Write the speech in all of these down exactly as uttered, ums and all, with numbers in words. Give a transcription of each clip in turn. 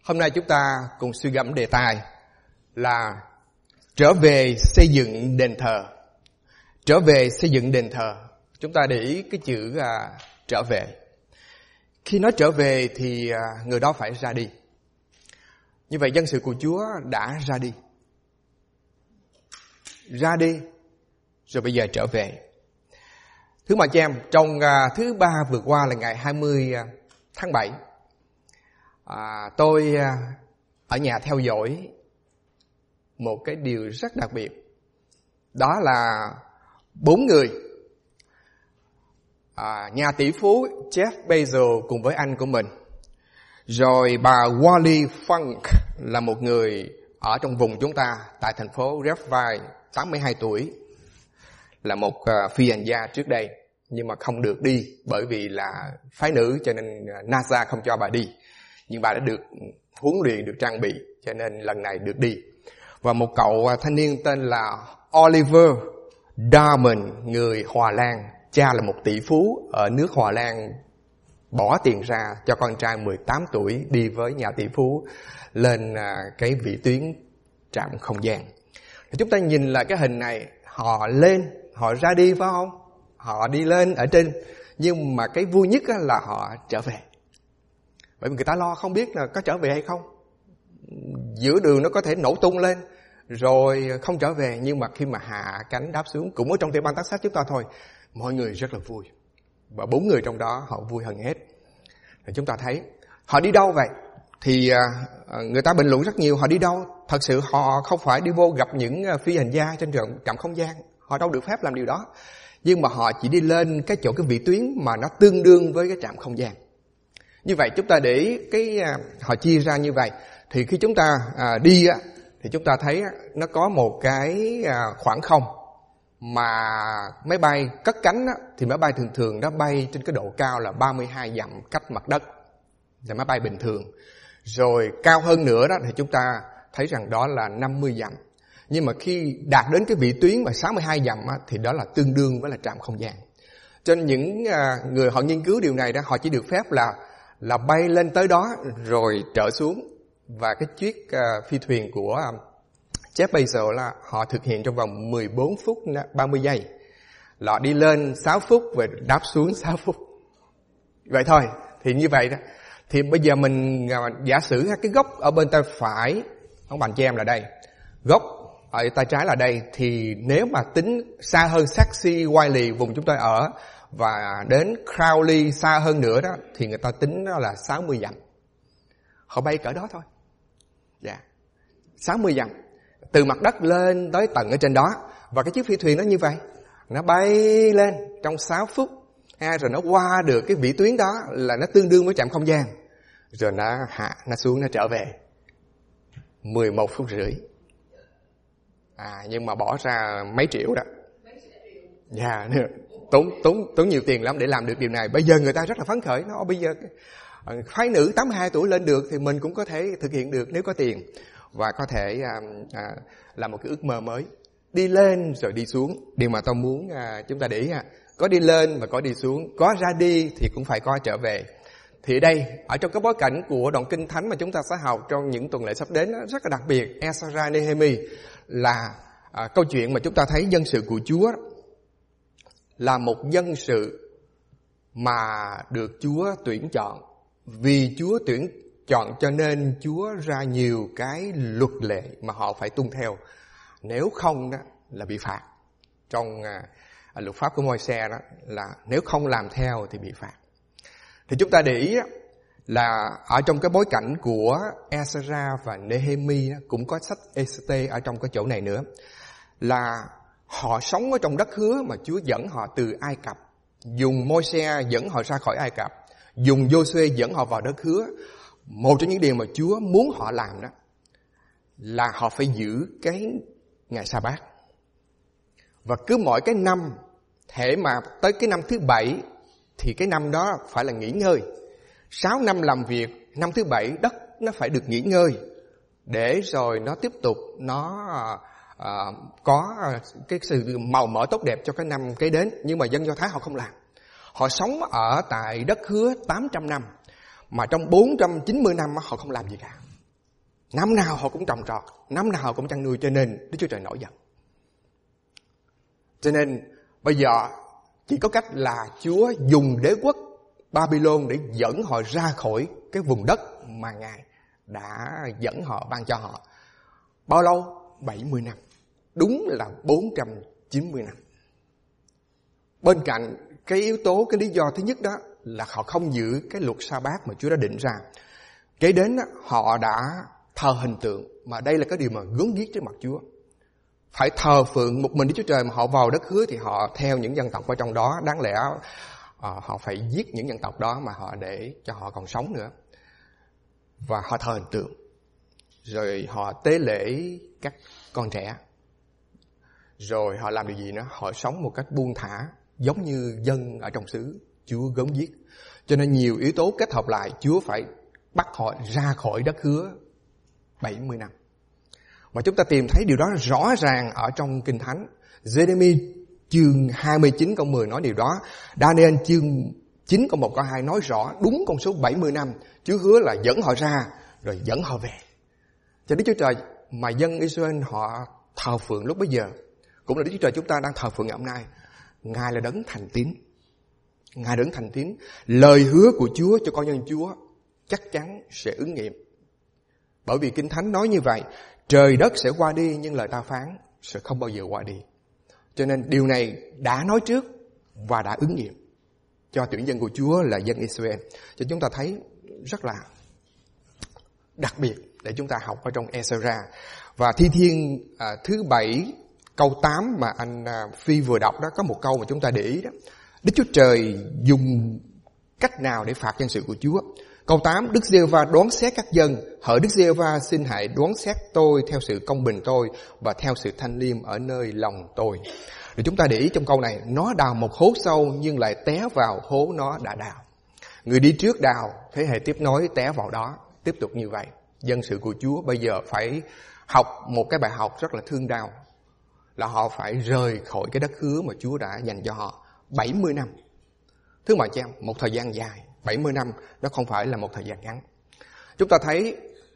Hôm nay chúng ta cùng suy gẫm đề tài là trở về xây dựng đền thờ. Trở về xây dựng đền thờ. Chúng ta để ý cái chữ à, trở về. Khi nói trở về thì à, người đó phải ra đi. Như vậy dân sự của Chúa đã ra đi. Ra đi rồi bây giờ trở về. Thưa mà chị em, trong à, thứ ba vừa qua là ngày hai mươi tháng bảy, à, tôi à, ở nhà theo dõi một cái điều rất đặc biệt. Đó là bốn người, à, nhà tỷ phú Jeff Bezos cùng với anh của mình, rồi bà Wally Funk là một người ở trong vùng chúng ta tại thành phố Redville, tám mươi hai tuổi, là một uh, phi hành gia trước đây nhưng mà không được đi bởi vì là phái nữ cho nên NASA không cho bà đi, nhưng bà đã được huấn luyện, được trang bị cho nên lần này được đi. Và một cậu thanh niên tên là Oliver Diamond, người Hòa Lan, cha là một tỷ phú ở nước Hòa Lan, bỏ tiền ra cho con trai mười tám tuổi đi với nhà tỷ phú lên cái vĩ tuyến trạm không gian. Chúng ta nhìn lại cái hình này, họ lên, họ ra đi phải không? Họ đi lên ở trên, nhưng mà cái vui nhất là họ trở về. Bởi vì người ta lo không biết là có trở về hay không. Giữa đường nó có thể nổ tung lên rồi không trở về, nhưng mà khi mà hạ cánh đáp xuống, cũng ở trong tiểu bang Texas chúng ta thôi, mọi người rất là vui. Và bốn người trong đó họ vui hơn hết. Rồi chúng ta thấy họ đi đâu vậy? Thì người ta bình luận rất nhiều, họ đi đâu? Thật sự họ không phải đi vô gặp những phi hành gia trên trạm không gian, họ đâu được phép làm điều đó. Nhưng mà họ chỉ đi lên cái chỗ cái vĩ tuyến mà nó tương đương với cái trạm không gian. Như vậy chúng ta để ý cái họ chia ra như vậy. Thì khi chúng ta à, đi á, thì chúng ta thấy á, nó có một cái à, khoảng không mà máy bay cất cánh á, thì máy bay thường thường nó bay trên cái độ cao là ba mươi hai dặm cách mặt đất, là máy bay bình thường. Rồi cao hơn nữa đó thì chúng ta thấy rằng đó là năm mươi dặm. Nhưng mà khi đạt đến cái vĩ tuyến mà sáu mươi hai dặm á, thì đó là tương đương với là trạm không gian. Cho nên những à, người họ nghiên cứu điều này đó, họ chỉ được phép là là bay lên tới đó rồi trở xuống. Và cái chiếc uh, phi thuyền của uh, Jeff Bezos là họ thực hiện trong vòng mười bốn phút ba mươi giây. Họ đi lên sáu phút và đáp xuống sáu phút. Vậy thôi. Thì như vậy đó. Thì bây giờ mình uh, giả sử cái góc ở bên tay phải, ông bạn chị em là đây, góc ở tay trái là đây. Thì nếu mà tính xa hơn Saxi Wiley vùng chúng tôi ở, và đến Crowley xa hơn nữa đó, thì người ta tính đó là sáu mươi dặm. Họ bay cỡ đó thôi. Dạ. Yeah. sáu mươi dặm. Từ mặt đất lên tới tầng ở trên đó. Và cái chiếc phi thuyền nó như vậy. Nó bay lên trong sáu phút. Ha, rồi nó qua được cái vĩ tuyến đó là nó tương đương với trạm không gian. Rồi nó hạ, nó xuống, nó trở về. mười một phút rưỡi. À, nhưng mà bỏ ra mấy triệu đó. Dạ, yeah. tốn, tốn, tốn nhiều tiền lắm để làm được điều này. Bây giờ người ta rất là phấn khởi. Nó bây giờ phái nữ tám mươi hai tuổi lên được thì mình cũng có thể thực hiện được nếu có tiền. Và có thể à, à, làm một cái ước mơ mới. Đi lên rồi đi xuống. Điều mà tôi muốn à, chúng ta để ý ha. Có đi lên và có đi xuống. Có ra đi thì cũng phải có trở về. Thì ở đây, ở trong cái bối cảnh của đoạn kinh thánh mà chúng ta sẽ học trong những tuần lễ sắp đến đó, rất là đặc biệt. Ezra Nehemi là à, câu chuyện mà chúng ta thấy dân sự của Chúa là một dân sự mà được Chúa tuyển chọn. Vì Chúa tuyển chọn cho nên Chúa ra nhiều cái luật lệ mà họ phải tuân theo. Nếu không đó là bị phạt. Trong à, luật pháp của Môi-se đó là nếu không làm theo thì bị phạt. Thì chúng ta để ý đó, là ở trong cái bối cảnh của Ezra và Nehemi đó, cũng có sách Ê-xê-tê ở trong cái chỗ này nữa. Là họ sống ở trong đất hứa mà Chúa dẫn họ từ Ai Cập. Dùng Môi-se dẫn họ ra khỏi Ai Cập. Dùng Giô-suê dẫn họ vào đất hứa. Một trong những điều mà Chúa muốn họ làm đó là họ phải giữ cái ngày Sa-bát. Và cứ mỗi cái năm, thể mà tới cái năm thứ bảy thì cái năm đó phải là nghỉ ngơi. Sáu năm làm việc, năm thứ bảy đất nó phải được nghỉ ngơi để rồi nó tiếp tục nó à, có cái sự màu mỡ tốt đẹp cho cái năm kế đến. Nhưng mà dân Do Thái họ không làm. Họ sống ở tại đất hứa tám trăm năm, mà trong bốn trăm chín mươi năm họ không làm gì cả. Năm nào họ cũng trồng trọt, năm nào họ cũng chăn nuôi, cho nên Đức Chúa Trời nổi giận. Cho nên bây giờ chỉ có cách là Chúa dùng đế quốc Babylon để dẫn họ ra khỏi cái vùng đất mà Ngài đã dẫn họ, ban cho họ. Bao lâu? bảy mươi năm. Đúng là bốn trăm chín mươi năm. Bên cạnh cái yếu tố, cái lý do thứ nhất đó là họ không giữ cái luật sa bát mà Chúa đã định ra. Kế đến đó, họ đã thờ hình tượng, mà đây là cái điều mà gớm ghiếc trước mặt Chúa. Phải thờ phượng một mình Đức Chúa Trời, mà họ vào đất hứa thì họ theo những dân tộc ở trong đó. Đáng lẽ à, họ phải giết những dân tộc đó mà họ để cho họ còn sống nữa. Và họ thờ hình tượng. Rồi họ tế lễ các con trẻ. Rồi họ làm điều gì nữa? Họ sống một cách buông thả, giống như dân ở trong xứ. Chúa gớm ghiếc. Cho nên nhiều yếu tố kết hợp lại, Chúa phải bắt họ ra khỏi đất hứa bảy mươi năm. Và chúng ta tìm thấy điều đó rõ ràng ở trong Kinh Thánh. Giê-rê-mi chương hai mươi chín câu mười nói điều đó. Daniel chương chín câu một câu hai nói rõ đúng con số bảy mươi năm. Chúa hứa là dẫn họ ra rồi dẫn họ về. Cho Đức Chúa Trời mà dân Israel họ thờ phượng lúc bấy giờ cũng là Đức Chúa Trời chúng ta đang thờ phượng ngày hôm nay. Ngài là đấng thành tín. Ngài đấng thành tín. Lời hứa của Chúa cho con dân Chúa chắc chắn sẽ ứng nghiệm. Bởi vì Kinh Thánh nói như vậy, trời đất sẽ qua đi nhưng lời ta phán sẽ không bao giờ qua đi. Cho nên điều này đã nói trước và đã ứng nghiệm cho tuyển dân của Chúa là dân Israel. Cho chúng ta thấy rất là đặc biệt để chúng ta học ở trong Ê-xơ-ra. Và Thi Thiên à, thứ bảy câu tám mà anh à, Phi vừa đọc đó, có một câu mà chúng ta để ý đó. Đức Chúa Trời dùng cách nào để phạt dân sự của Chúa? Câu tám, Đức Giê-hô-va đoán xét các dân, hỡi Đức Giê-hô-va xin hãy đoán xét tôi theo sự công bình tôi và theo sự thanh liêm ở nơi lòng tôi. Rồi chúng ta để ý trong câu này, nó đào một hố sâu nhưng lại té vào hố nó đã đào. Người đi trước đào, thế hệ tiếp nối té vào đó, tiếp tục như vậy. Dân sự của Chúa bây giờ phải học một cái bài học rất là thương đau, là họ phải rời khỏi cái đất hứa mà Chúa đã dành cho họ bảy mươi năm. Thưa mọi chị em, một thời gian dài, bảy mươi năm nó không phải là một thời gian ngắn. Chúng ta thấy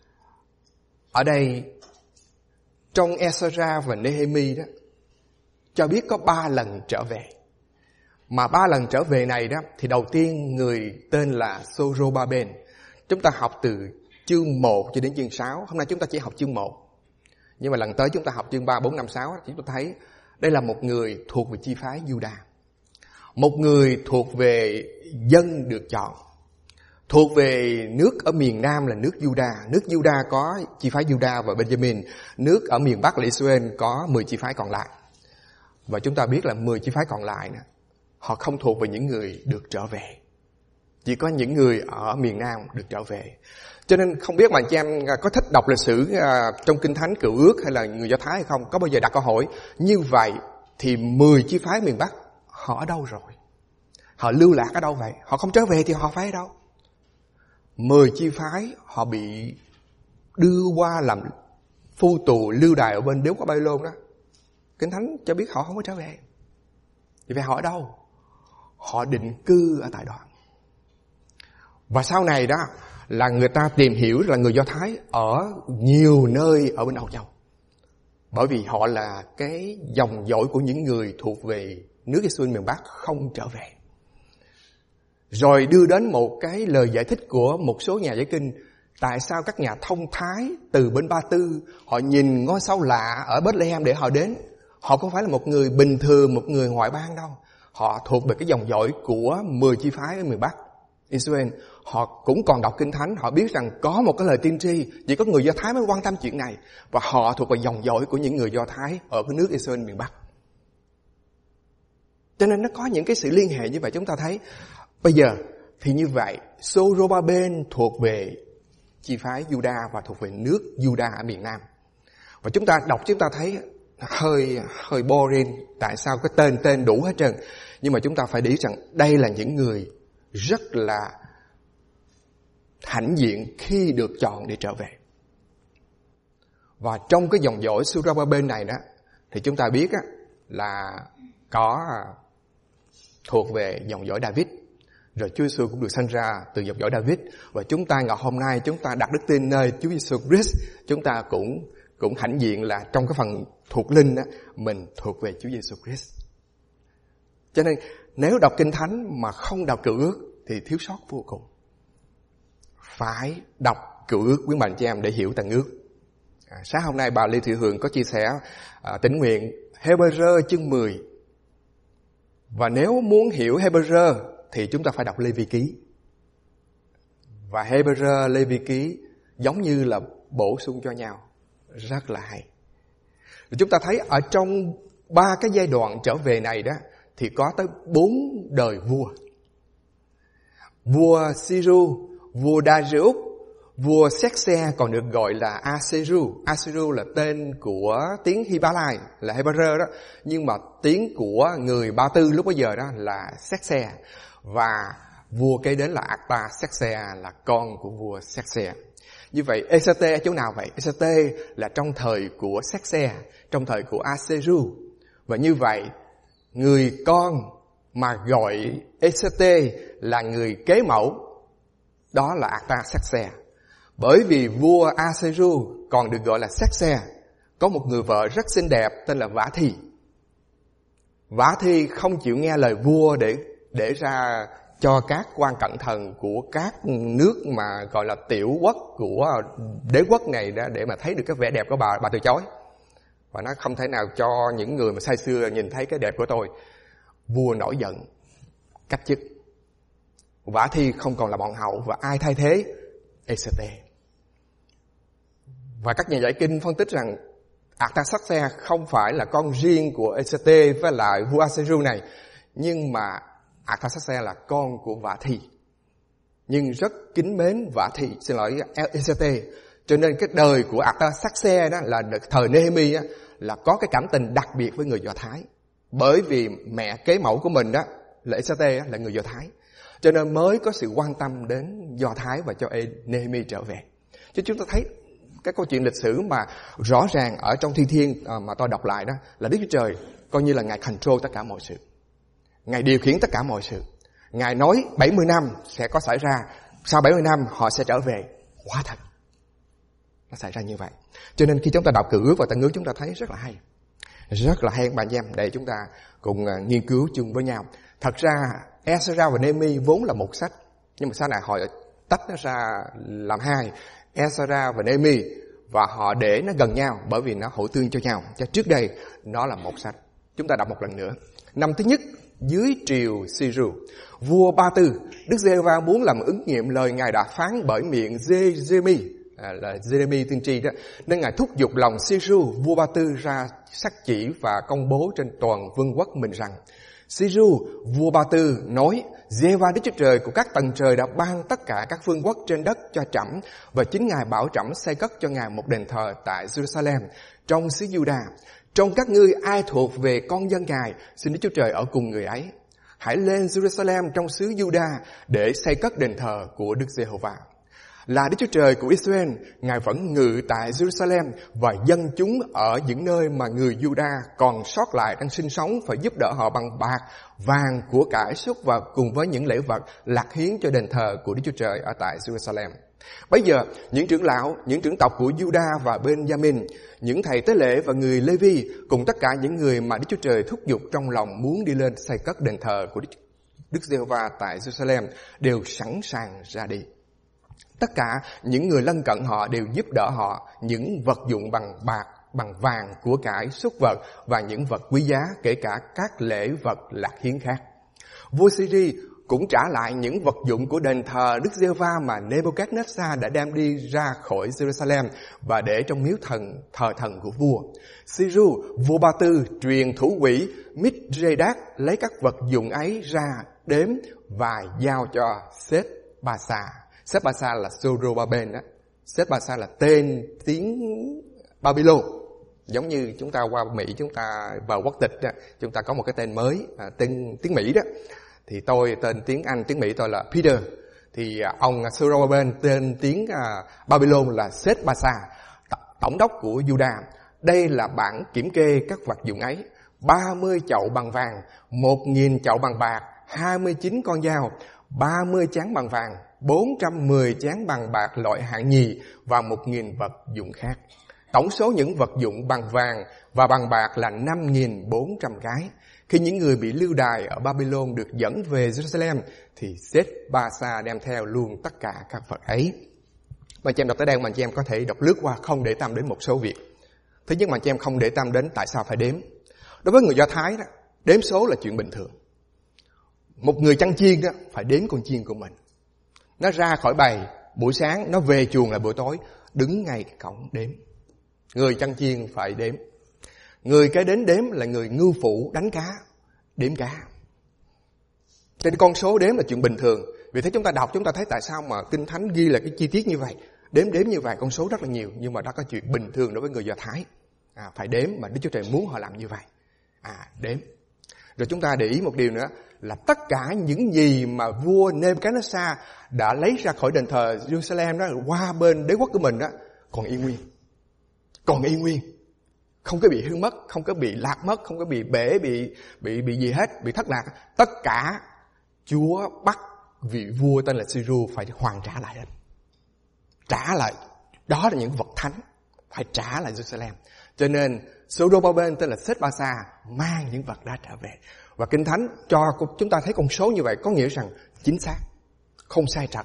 ở đây trong Ê-xơ-ra và Nê-hê-mi đó cho biết có ba lần trở về. Mà ba lần trở về này đó thì đầu tiên người tên là Sô-rô-ba-bên. Chúng ta học từ chương một cho đến chương sáu. Hôm nay chúng ta chỉ học chương một. Nhưng mà lần tới chúng ta học chương ba, bốn, năm, sáu. Chúng ta thấy đây là một người thuộc về chi phái Giu-đa. Một người thuộc về dân được chọn. Thuộc về nước ở miền Nam là nước Giu-đa. Nước Giu-đa có chi phái Giu-đa và Benjamin. Nước ở miền Bắc là Israel có mười chi phái còn lại. Và chúng ta biết là mười chi phái còn lại nè, họ không thuộc về những người được trở về. Chỉ có những người ở miền Nam được trở về. Cho nên không biết mà chị em có thích đọc lịch sử trong Kinh Thánh Cựu Ước hay là người Do Thái hay không, có bao giờ đặt câu hỏi như vậy thì mười chi phái miền Bắc họ ở đâu rồi? Họ lưu lạc ở đâu vậy? Họ không trở về thì họ phải ở đâu? Mười chi phái họ bị đưa qua làm phu tù lưu đày ở bên đế quốc Babylon đó. Kinh Thánh cho biết họ không có trở về. Thì vậy họ ở đâu? Họ định cư ở tại đó. Và sau này đó là người ta tìm hiểu là người Do Thái ở nhiều nơi ở bên Âu Châu. Bởi vì họ là cái dòng dõi của những người thuộc về nước Israel miền Bắc không trở về. Rồi đưa đến một cái lời giải thích của một số nhà giải kinh. Tại sao các nhà thông thái từ bên Ba Tư họ nhìn ngôi sao lạ ở Bethlehem để họ đến? Họ không phải là một người bình thường, một người ngoại bang đâu. Họ thuộc về cái dòng dõi của mười chi phái ở miền Bắc Israel. Họ cũng còn đọc Kinh Thánh, họ biết rằng có một cái lời tiên tri, chỉ có người Do Thái mới quan tâm chuyện này. Và họ thuộc về dòng dõi của những người Do Thái ở cái nước Israel miền Bắc. Cho nên nó có những cái sự liên hệ như vậy. Chúng ta thấy bây giờ thì như vậy, Sô-rô-ba-bên thuộc về chi phái Giu-đa và thuộc về nước Giu-đa ở miền Nam. Và chúng ta đọc chúng ta thấy hơi hơi boring, tại sao cái tên tên đủ hết trơn. Nhưng mà chúng ta phải để ý rằng đây là những người rất là hãnh diện khi được chọn để trở về. Và trong cái dòng dõi Sô-rô-ba-bên này đó thì chúng ta biết á, là có thuộc về dòng dõi David. Rồi Chúa Giêsu cũng được sanh ra từ dòng dõi David. Và chúng ta ngày hôm nay chúng ta đặt đức tin nơi Chúa Giêsu Christ. Chúng ta cũng cũng hãnh diện là trong cái phần thuộc linh đó, mình thuộc về Chúa Giêsu Christ. Cho nên nếu đọc Kinh Thánh mà không đọc Cựu Ước thì thiếu sót vô cùng. Phải đọc Cựu Ước quý bạn chị em để hiểu Tân Ước. À, sáng hôm nay bà Lê Thị Hường có chia sẻ à, tín nguyện Hê-bơ-rơ chương mười. Và nếu muốn hiểu Hê-bơ-rơ thì chúng ta phải đọc Lê-vi ký. Và Hê-bơ-rơ, Lê-vi ký giống như là bổ sung cho nhau. Rất là hay. Chúng ta thấy ở trong ba cái giai đoạn trở về này đó thì có tới bốn đời vua. Vua Siru, vua Darius, vua Xéc-xe còn được gọi là Asiru. Asiru là tên của tiếng Hy-ba-lai, là Hê-bơ-rơ đó. Nhưng mà tiếng của người Ba Tư lúc bấy giờ đó là Xéc-xe. Và vua kế đến là Artaxerxes, là con của vua Xéc-xe. Như vậy Ê-xê-tê ở chỗ nào vậy? Ê-xê-tê là trong thời của Xéc-xe, trong thời của Asiru. Và như vậy người con mà gọi Ê-xê-tê là người kế mẫu, đó là Artaxerxes. Bởi vì vua Asiru còn được gọi là Xéc-xe, có một người vợ rất xinh đẹp tên là Vả Thi. Vả Thi không chịu nghe lời vua để để ra cho các quan cận thần của các nước mà gọi là tiểu quốc của đế quốc này đó, để mà thấy được cái vẻ đẹp của bà, bà từ chối. Và nó không thể nào cho những người mà say sưa nhìn thấy cái đẹp của tôi. Vua nổi giận, cách chức. Vả Thi không còn là bọn hậu, và ai thay thế? Ê-xê-tê. Và các nhà giải kinh phân tích rằng Artaxerxes không phải là con riêng của Ê-xê-tê với lại vua Asiru này, nhưng mà Artaxerxes là con của Vả Thi, nhưng rất kính mến Vả Thi, xin lỗi Ê-xê-tê. Cho nên cái đời của Artaxerxes đó là thời Nehemi á, là có cái cảm tình đặc biệt với người Do Thái. Bởi vì mẹ kế mẫu của mình đó là Ê-xê-tê là người Do Thái, cho nên mới có sự quan tâm đến Do Thái và cho Nehemi trở về. Chứ chúng ta thấy cái câu chuyện lịch sử mà rõ ràng ở trong Thi Thiên mà tôi đọc lại đó là Đức Chúa Trời coi như là Ngài control tất cả mọi sự. Ngài điều khiển tất cả mọi sự. Ngài nói bảy mươi năm sẽ có xảy ra, sau bảy mươi năm họ sẽ trở về. Quả thật, nó xảy ra như vậy. Cho nên khi chúng ta đọc Cựu Ước và Tân Ước, chúng ta thấy rất là hay. Rất là hay các bạn em, để chúng ta cùng nghiên cứu chung với nhau. Thật ra Ezra và Nehemi vốn là một sách, nhưng mà sau này họ tách nó ra làm hai, Ezra và Nehemi, và họ để nó gần nhau bởi vì nó hỗ tương cho nhau. Cho trước đây nó là một sách. Chúng ta đọc một lần nữa. Năm thứ nhất, dưới triều Siru, vua Ba Tư, Đức Giê-hô-va muốn làm ứng nghiệm lời Ngài đã phán bởi miệng Giê-rê-mi, à, là Giê-rê-mi tiên tri đó, nên Ngài thúc giục lòng Siru, vua Ba Tư ra sắc chỉ và công bố trên toàn vương quốc mình rằng: Siru, vua Ba Tư nói: Giê-hô-va Đức Chúa Trời của các tầng trời đã ban tất cả các vương quốc trên đất cho trẫm, và chính Ngài bảo trẫm xây cất cho Ngài một đền thờ tại Jerusalem trong xứ Giu-đa. Trong các ngươi ai thuộc về con dân Ngài, xin Đức Chúa Trời ở cùng người ấy. Hãy lên Jerusalem trong xứ Giu-đa để xây cất đền thờ của Đức Giê-hô-va. Là Đức Chúa Trời của Israel, Ngài vẫn ngự tại Jerusalem, và dân chúng ở những nơi mà người Giu-đa còn sót lại đang sinh sống phải giúp đỡ họ bằng bạc, vàng, của cải, súc vật cùng với những lễ vật lạc hiến cho đền thờ của Đức Chúa Trời ở tại Jerusalem. Bây giờ, những trưởng lão, những trưởng tộc của Giu-đa và Ben-gia-min, những thầy tế lễ và người Lê-vi, cùng tất cả những người mà Đức Chúa Trời thúc giục trong lòng muốn đi lên xây cất đền thờ của Đức, Đức Giê-hô-va tại Jerusalem, đều sẵn sàng ra đi. Tất cả những người lân cận họ đều giúp đỡ họ những vật dụng bằng bạc, bằng vàng, của cải, súc vật và những vật quý giá, kể cả các lễ vật lạc hiến khác. Vua Syri cũng trả lại những vật dụng của đền thờ Đức Giê-hô-va mà Nebuchadnezzar đã đem đi ra khỏi Jerusalem và để trong miếu thần thờ thần của vua. Siru, vua Ba Tư, truyền thủ quỹ Mithredath lấy các vật dụng ấy ra đếm và giao cho Seth-ba-sa. Seth-ba-sa là Zorobabel đó. Seth-ba-sa là tên tiếng Babylon. Giống như chúng ta qua Mỹ, chúng ta vào quốc tịch đó, chúng ta có một cái tên mới, à, tên tiếng Mỹ đó. Thì tôi tên tiếng Anh, tiếng Mỹ tôi là Peter. Thì ông Zorobabel tên tiếng à, Babylon là Seth-ba-sa, tổng đốc của Juda. Đây là bản kiểm kê các vật dụng ấy: ba mươi chậu bằng vàng, một nghìn chậu bằng bạc, hai mươi chín con dao, ba mươi chén bằng vàng, bốn trăm mười chén bằng bạc loại hạng nhì và một nghìn vật dụng khác. Tổng số những vật dụng bằng vàng và bằng bạc là năm nghìn bốn trăm cái. Khi những người bị lưu đày ở Babylon được dẫn về Jerusalem thì Sết-ba-sa đem theo luôn tất cả các vật ấy. Mà chị em đọc tới đây mà chị em có thể đọc lướt qua, không để tâm đến một số việc. Thứ nhất mà chị em không để tâm đến tại sao phải đếm. Đối với người Do Thái đó, đếm số là chuyện bình thường. Một người chăn chiên đó phải đếm con chiên của mình. Nó ra khỏi bầy buổi sáng, nó về chuồng là buổi tối, đứng ngay cái cổng đếm. Người chăn chiên phải đếm. Người cái đến đếm là người ngư phủ đánh cá, đếm cá. Cho nên con số đếm là chuyện bình thường. Vì thế chúng ta đọc chúng ta thấy tại sao mà Kinh Thánh ghi là cái chi tiết như vậy. Đếm đếm như vậy, con số rất là nhiều. Nhưng mà đó có chuyện bình thường đối với người Do Thái. À, phải đếm mà Đức Chúa Trời muốn họ làm như vậy. À, đếm. Rồi chúng ta để ý một điều nữa là tất cả những gì mà vua Nebuchadnezzar đã lấy ra khỏi đền thờ Jerusalem đó qua bên đế quốc của mình đó còn y nguyên. Còn y nguyên. Không có bị hư mất, không có bị lạc mất, không có bị bể, bị bị bị gì hết, bị thất lạc. Tất cả Chúa bắt vị vua tên là Siru phải hoàn trả lại hết. Trả lại. Đó là những vật thánh. Phải trả lại Jerusalem. Cho nên Sô-đô-ba-bên tên là Sết-ba-sa mang những vật đó trở về. Và Kinh Thánh cho chúng ta thấy con số như vậy có nghĩa rằng chính xác, không sai trật.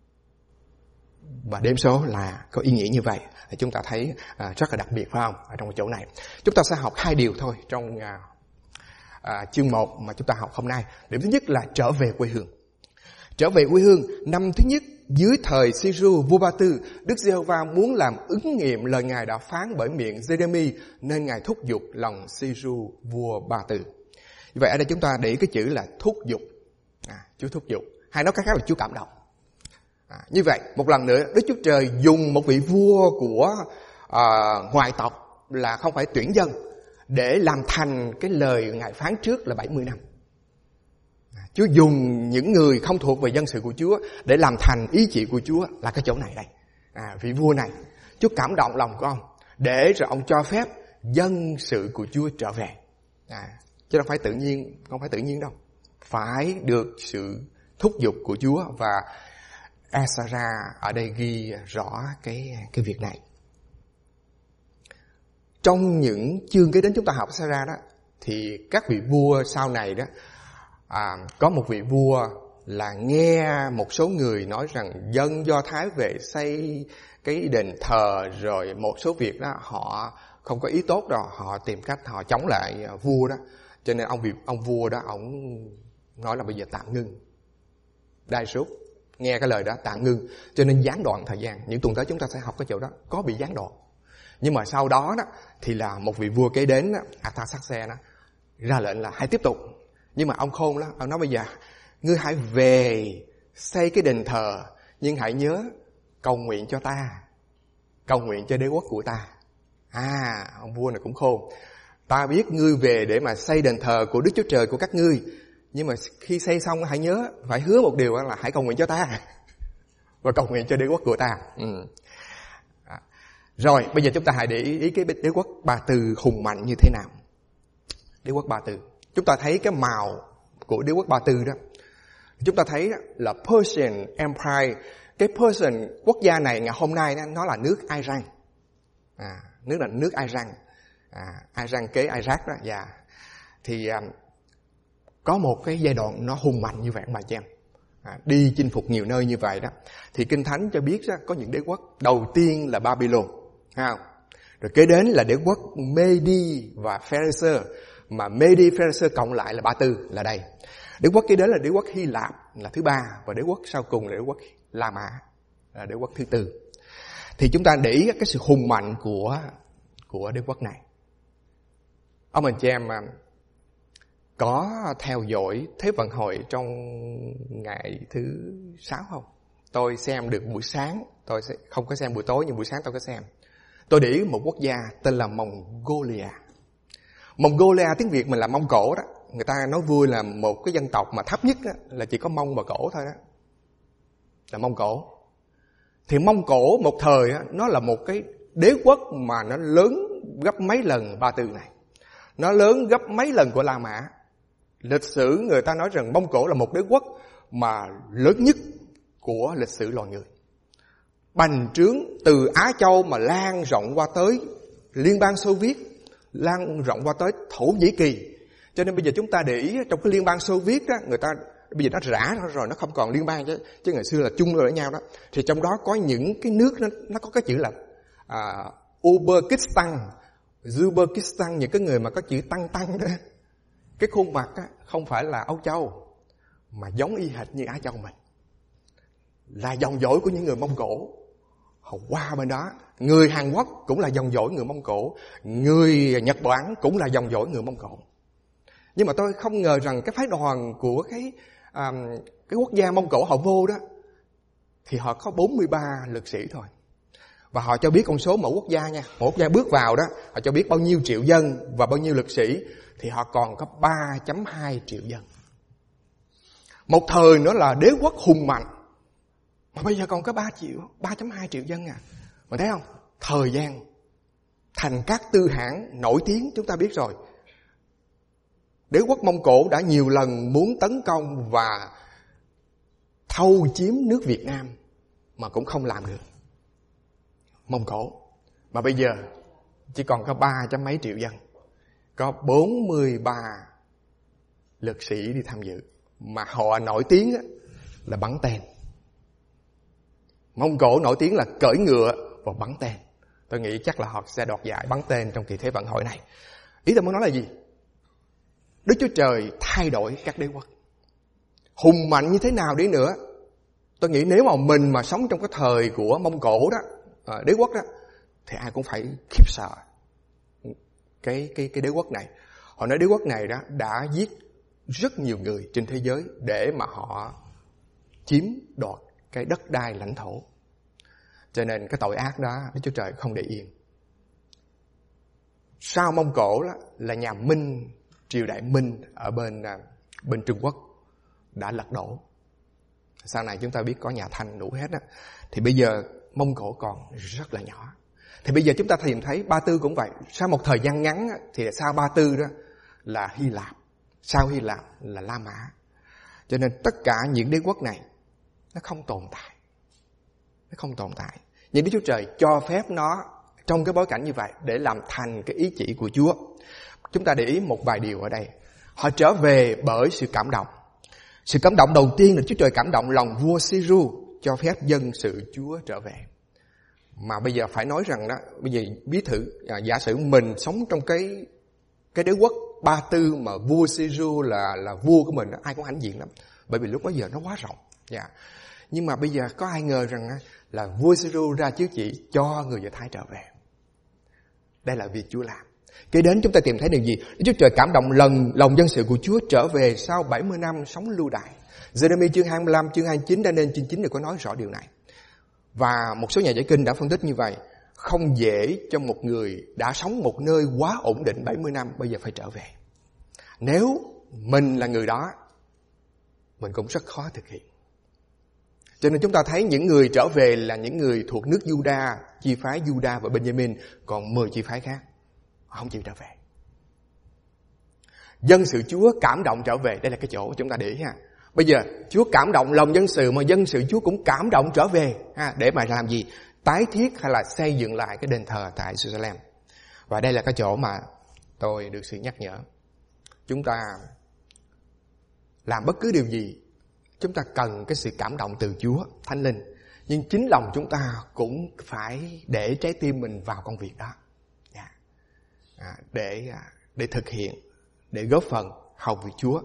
Và đếm số là có ý nghĩa như vậy. Thì chúng ta thấy à, rất là đặc biệt phải không? Ở trong chỗ này. Chúng ta sẽ học hai điều thôi trong à, à, chương một mà chúng ta học hôm nay. Điểm thứ nhất là trở về quê hương. Trở về quê hương, năm thứ nhất dưới thời Siru vua Ba Tư, Đức Giê-hô-va muốn làm ứng nghiệm lời Ngài đã phán bởi miệng Giê-đê-mi, nên Ngài thúc giục lòng Siru vua Ba Tư. Vậy ở đây chúng ta để ý cái chữ là thúc giục. À, Chúa thúc giục. Hay nói cách khác là Chúa cảm động. À, như vậy, một lần nữa, Đức Chúa Trời dùng một vị vua của à, ngoại tộc là không phải tuyển dân để làm thành cái lời Ngài phán trước là bảy mươi năm. À, Chúa dùng những người không thuộc về dân sự của Chúa để làm thành ý chỉ của Chúa là cái chỗ này đây. À, vị vua này, Chúa cảm động lòng của ông để rồi ông cho phép dân sự của Chúa trở về. À, chứ không phải tự nhiên, không phải tự nhiên đâu. Phải được sự thúc giục của Chúa và Asa-ra ở đây ghi rõ cái cái việc này. Trong những chương kế đến chúng ta học Asa-ra đó thì các vị vua sau này đó à, có một vị vua là nghe một số người nói rằng dân Do Thái về xây cái đền thờ rồi một số việc đó họ không có ý tốt đâu, họ tìm cách họ chống lại vua đó. Cho nên ông vị ông vua đó ông nói là bây giờ tạm ngưng. Đai súc nghe cái lời đó tạm ngưng, cho nên gián đoạn thời gian. Những tuần tới chúng ta sẽ học cái chỗ đó có bị gián đoạn. Nhưng mà sau đó đó thì là một vị vua kế đến Artaxerxes đó ra lệnh là hãy tiếp tục. Nhưng mà ông khôn đó, ông nói bây giờ ngươi hãy về xây cái đền thờ, nhưng hãy nhớ cầu nguyện cho ta, cầu nguyện cho đế quốc của ta. À, ông vua này cũng khôn. Ta biết ngươi về để mà xây đền thờ của Đức Chúa Trời của các ngươi, nhưng mà khi xây xong hãy nhớ, phải hứa một điều là hãy cầu nguyện cho ta và cầu nguyện cho đế quốc của ta. Ừ. À. Rồi bây giờ chúng ta hãy để ý, ý cái đế quốc Ba Tư hùng mạnh như thế nào. Đế quốc Ba Tư, chúng ta thấy cái màu của đế quốc Ba Tư đó, chúng ta thấy là Persian Empire. Cái Persian quốc gia này ngày hôm nay nó là nước Iran. À, nước là nước Iran. À, Iran kế Iraq đó. Và thì um, có một cái giai đoạn nó hùng mạnh như vậy mà chị em. À, đi chinh phục nhiều nơi như vậy đó. Thì Kinh Thánh cho biết đó, có những đế quốc đầu tiên là Babylon. Ha. Rồi kế đến là đế quốc Medi và Pharisee. Mà Medi Pharisee cộng lại là Ba Tư là đây. Đế quốc kế đến là đế quốc Hy Lạp là thứ ba. Và đế quốc sau cùng là đế quốc La Mã là đế quốc thứ tư. Thì chúng ta để ý cái sự hùng mạnh của, của đế quốc này. Ông anh chị em có theo dõi Thế vận hội trong ngày thứ sáu không? Tôi xem được buổi sáng, tôi sẽ không có xem buổi tối nhưng buổi sáng tôi có xem. Tôi để ý một quốc gia tên là Mongolia. Mongolia tiếng Việt mình là Mông Cổ đó. Người ta nói vui là một cái dân tộc mà thấp nhất đó, là chỉ có Mông và Cổ thôi đó. Là Mông Cổ. Thì Mông Cổ một thời đó, nó là một cái đế quốc mà nó lớn gấp mấy lần Ba Tư này. Nó lớn gấp mấy lần của La Mã. Lịch sử người ta nói rằng Mông Cổ là một đế quốc mà lớn nhất của lịch sử loài người. Bành trướng từ Á Châu mà lan rộng qua tới Liên bang Xô Viết, lan rộng qua tới Thổ Nhĩ Kỳ. Cho nên bây giờ chúng ta để ý trong cái Liên bang Xô Viết đó, người ta bây giờ nó rã rồi, nó không còn liên bang chứ, chứ ngày xưa là chung với nhau đó. Thì trong đó có những cái nước nó, nó có cái chữ là à, Uzbekistan, Uzbekistan, những cái người mà có chữ tăng tăng đó. Cái khuôn mặt á, không phải là Âu Châu mà giống y hệt như Á Châu mình, là dòng dõi của những người Mông Cổ. Họ qua bên đó, người Hàn Quốc cũng là dòng dõi người Mông Cổ, người Nhật Bản cũng là dòng dõi người Mông Cổ. Nhưng mà tôi không ngờ rằng cái phái đoàn của cái à, cái quốc gia Mông Cổ họ vô đó thì họ có bốn mươi ba lực sĩ thôi. Và họ cho biết con số mỗi quốc gia nha, mỗi quốc gia bước vào đó, họ cho biết bao nhiêu triệu dân và bao nhiêu lực sĩ, thì họ còn có ba phẩy hai triệu dân. Một thời nữa là đế quốc hùng mạnh, mà bây giờ còn có ba triệu, ba phẩy hai triệu dân à. Mà thấy không? Thời gian thành các tư hãng nổi tiếng chúng ta biết rồi. Đế quốc Mông Cổ đã nhiều lần muốn tấn công và thâu chiếm nước Việt Nam mà cũng không làm được. Mông Cổ. Mà bây giờ chỉ còn có ba chấm mấy triệu dân, có bốn mươi ba lực sĩ đi tham dự, mà họ nổi tiếng là bắn tên. Mông Cổ nổi tiếng là cưỡi ngựa và bắn tên. Tôi nghĩ chắc là họ sẽ đoạt giải bắn tên trong kỳ Thế vận hội này. Ý tôi muốn nói là gì? Đức Chúa Trời thay đổi các đế quốc. Hùng mạnh như thế nào đi nữa, tôi nghĩ nếu mà mình mà sống trong cái thời của Mông Cổ đó, đế quốc đó, thì ai cũng phải khiếp sợ cái cái cái đế quốc này. Họ nói đế quốc này đó đã giết rất nhiều người trên thế giới để mà họ chiếm đoạt cái đất đai lãnh thổ. Cho nên cái tội ác đó Đức Chúa Trời không để yên. Sau Mông Cổ đó là nhà Minh, triều đại Minh ở bên bên Trung Quốc đã lật đổ. Sau này chúng ta biết có nhà Thanh đủ hết đó. Thì bây giờ Mông Cổ còn rất là nhỏ. Thì bây giờ chúng ta tìm thấy Ba Tư cũng vậy. Sau một thời gian ngắn thì sau Ba Tư đó là Hy Lạp, sau Hy Lạp là La Mã. Cho nên tất cả những đế quốc này nó không tồn tại. Nó không tồn tại. Nhưng Đức Chúa Trời cho phép nó trong cái bối cảnh như vậy để làm thành cái ý chỉ của Chúa. Chúng ta để ý một vài điều ở đây. Họ trở về bởi sự cảm động. Sự cảm động đầu tiên là Chúa Trời cảm động lòng vua Siru cho phép dân sự Chúa trở về. Mà bây giờ phải nói rằng đó, bây giờ biết thử, à, giả sử mình sống trong cái cái đế quốc Ba Tư mà vua Siru là là vua của mình, ai cũng hãnh diện lắm. Bởi vì lúc bấy giờ nó quá rộng. Dạ. Nhưng mà bây giờ có ai ngờ rằng là vua Siru ra chiếu chỉ cho người Do Thái trở về. Đây là việc Chúa làm. Kế đến chúng ta tìm thấy điều gì? Đức Chúa Trời cảm động lần lòng dân sự của Chúa trở về sau bảy mươi năm sống lưu đày. Giê-rê-mi chương hai mươi lăm, chương hai mươi chín, đã nên chương chín đều có nói rõ điều này. Và một số nhà giải kinh đã phân tích như vậy. Không dễ cho một người đã sống một nơi quá ổn định bảy mươi năm bây giờ phải trở về. Nếu mình là người đó, mình cũng rất khó thực hiện. Cho nên chúng ta thấy những người trở về là những người thuộc nước Juda, chi phái Juda và Benjamin, còn mười chi phái khác không chịu trở về. Dân sự Chúa cảm động trở về, đây là cái chỗ chúng ta để ý ha. Bây giờ Chúa cảm động lòng dân sự, mà dân sự Chúa cũng cảm động trở về ha, để mà làm gì? Tái thiết hay là xây dựng lại cái đền thờ tại Jerusalem. Và đây là cái chỗ mà tôi được sự nhắc nhở. Chúng ta làm bất cứ điều gì, chúng ta cần cái sự cảm động từ Chúa, Thánh Linh. Nhưng chính lòng chúng ta cũng phải để trái tim mình vào công việc đó. Yeah. À, để, để thực hiện, để góp phần hầu việc Chúa.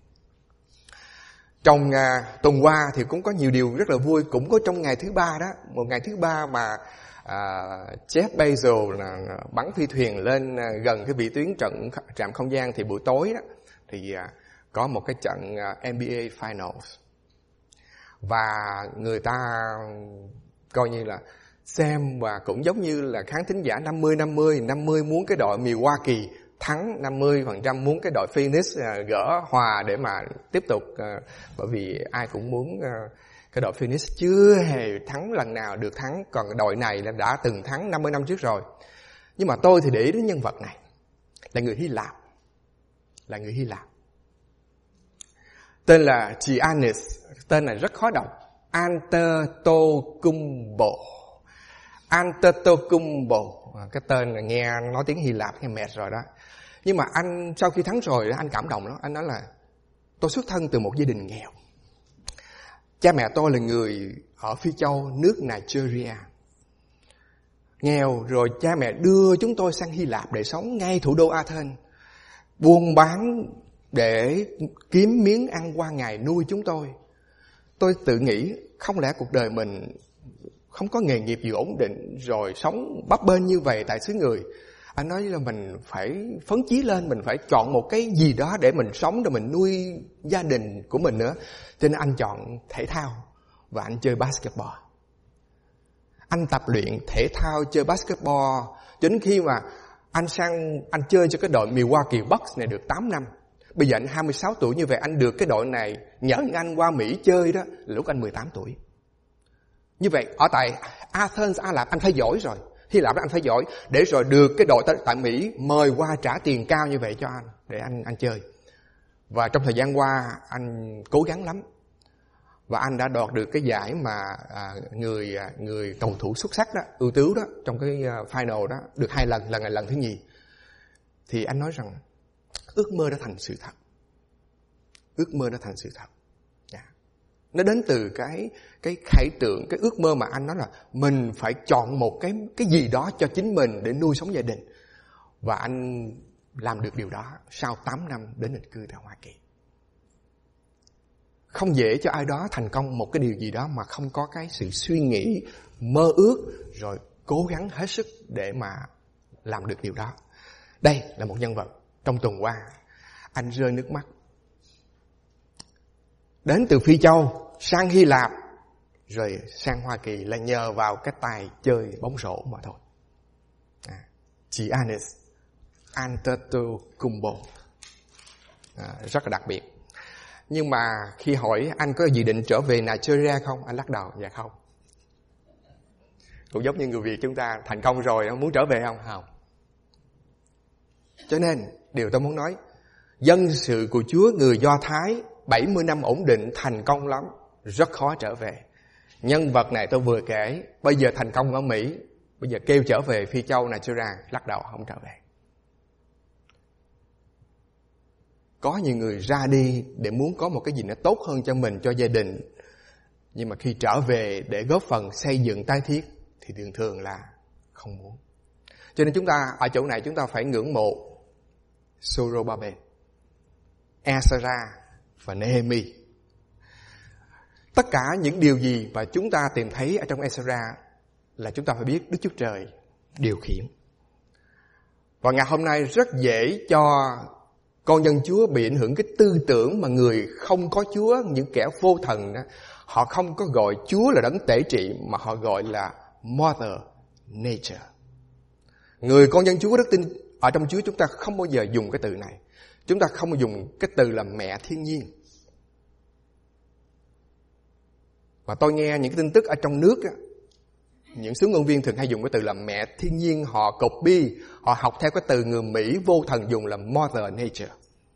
Trong à, tuần qua thì cũng có nhiều điều rất là vui. Cũng có trong ngày thứ ba đó, một ngày thứ ba mà à, Jeff Bezos là bắn phi thuyền lên à, gần cái vị tuyến trận trạm không gian, thì buổi tối đó thì à, có một cái trận à, N B A Finals. Và người ta coi như là xem, và cũng giống như là khán thính giả năm mươi năm mươi, năm mươi muốn cái đội Milwaukee thắng, năm mươi phần trăm muốn cái đội Phoenix uh, gỡ hòa để mà tiếp tục, uh, bởi vì ai cũng muốn uh, cái đội Phoenix chưa hề thắng lần nào được thắng, còn đội này là đã từng thắng năm mươi năm trước rồi. Nhưng mà tôi thì để ý đến nhân vật này là người Hy Lạp, là người Hy Lạp. tên là Giannis, tên này rất khó đọc, Antetokounmpo. Antetokounmpo, cái tên là nghe nói tiếng Hy Lạp nghe mệt rồi đó. Nhưng mà anh sau khi thắng rồi anh cảm động lắm. Anh nói là tôi xuất thân từ một gia đình nghèo. Cha mẹ tôi là người ở Phi Châu, nước Nigeria. Nghèo rồi cha mẹ đưa chúng tôi sang Hy Lạp để sống ngay thủ đô Athens, buôn bán để kiếm miếng ăn qua ngày nuôi chúng tôi. Tôi tự nghĩ không lẽ cuộc đời mình không có nghề nghiệp gì ổn định rồi sống bấp bênh như vậy tại xứ người. Anh nói là mình phải phấn chí lên, mình phải chọn một cái gì đó để mình sống, để mình nuôi gia đình của mình nữa. Cho nên anh chọn thể thao và anh chơi basketball. Anh tập luyện thể thao, chơi basketball cho đến khi mà anh sang anh chơi cho cái đội Milwaukee Bucks này được tám năm. Bây giờ anh hai mươi sáu tuổi như vậy, anh được cái đội này nhận anh qua Mỹ chơi đó lúc anh mười tám tuổi. Như vậy ở tại Athens, Ả Rập anh phải giỏi rồi, Hy Lạp anh phải giỏi để rồi được cái đội tại Mỹ mời qua trả tiền cao như vậy cho anh để anh anh chơi. Và trong thời gian qua anh cố gắng lắm. Và anh đã đoạt được cái giải mà à, người à, người cầu thủ xuất sắc đó, ưu tú đó trong cái uh, final đó được hai lần, lần này lần thứ nhì. Thì anh nói rằng ước mơ đã thành sự thật. Ước mơ đã thành sự thật. Yeah. Nó đến từ cái cái khải tượng, cái ước mơ mà anh nói là mình phải chọn một cái cái gì đó cho chính mình để nuôi sống gia đình. Và anh làm được điều đó sau tám năm đến định cư tại Hoa Kỳ. Không dễ cho ai đó thành công một cái điều gì đó mà không có cái sự suy nghĩ, mơ ước, rồi cố gắng hết sức để mà làm được điều đó. Đây là một nhân vật trong tuần qua, anh rơi nước mắt. Đến từ Phi Châu, sang Hy Lạp, rồi sang Hoa Kỳ là nhờ vào cái tài chơi bóng rổ mà thôi. À, Giannis Antetokounmpo, à, rất là đặc biệt. Nhưng mà khi hỏi anh có dự định trở về Nigeria không? Anh lắc đầu, dạ không. Cũng giống như người Việt chúng ta thành công rồi, muốn trở về không? Không. Cho nên, điều tôi muốn nói, dân sự của Chúa, người Do Thái, bảy mươi năm ổn định, thành công lắm, rất khó trở về. Nhân vật này tôi vừa kể, bây giờ thành công ở Mỹ, bây giờ kêu trở về Phi Châu, Nigeria, lắc đầu không trở về. Có nhiều người ra đi để muốn có một cái gì nó tốt hơn cho mình, cho gia đình. Nhưng mà khi trở về để góp phần xây dựng tái thiết thì thường thường là không muốn. Cho nên chúng ta ở chỗ này chúng ta phải ngưỡng mộ Zorobabel, Ezra và Nehemi. Tất cả những điều gì mà chúng ta tìm thấy ở trong Ezra là chúng ta phải biết Đức Chúa Trời điều khiển. Và ngày hôm nay rất dễ cho con dân Chúa bị ảnh hưởng cái tư tưởng mà người không có Chúa, những kẻ vô thần đó, họ không có gọi Chúa là đấng tể trị mà họ gọi là Mother Nature. Người con dân Chúa đức tin ở trong Chúa chúng ta không bao giờ dùng cái từ này. Chúng ta không dùng cái từ là mẹ thiên nhiên. Và tôi nghe những cái tin tức ở trong nước á, những sứ ngôn viên thường hay dùng cái từ là mẹ thiên nhiên, họ copy, họ học theo cái từ người Mỹ vô thần dùng là Mother Nature.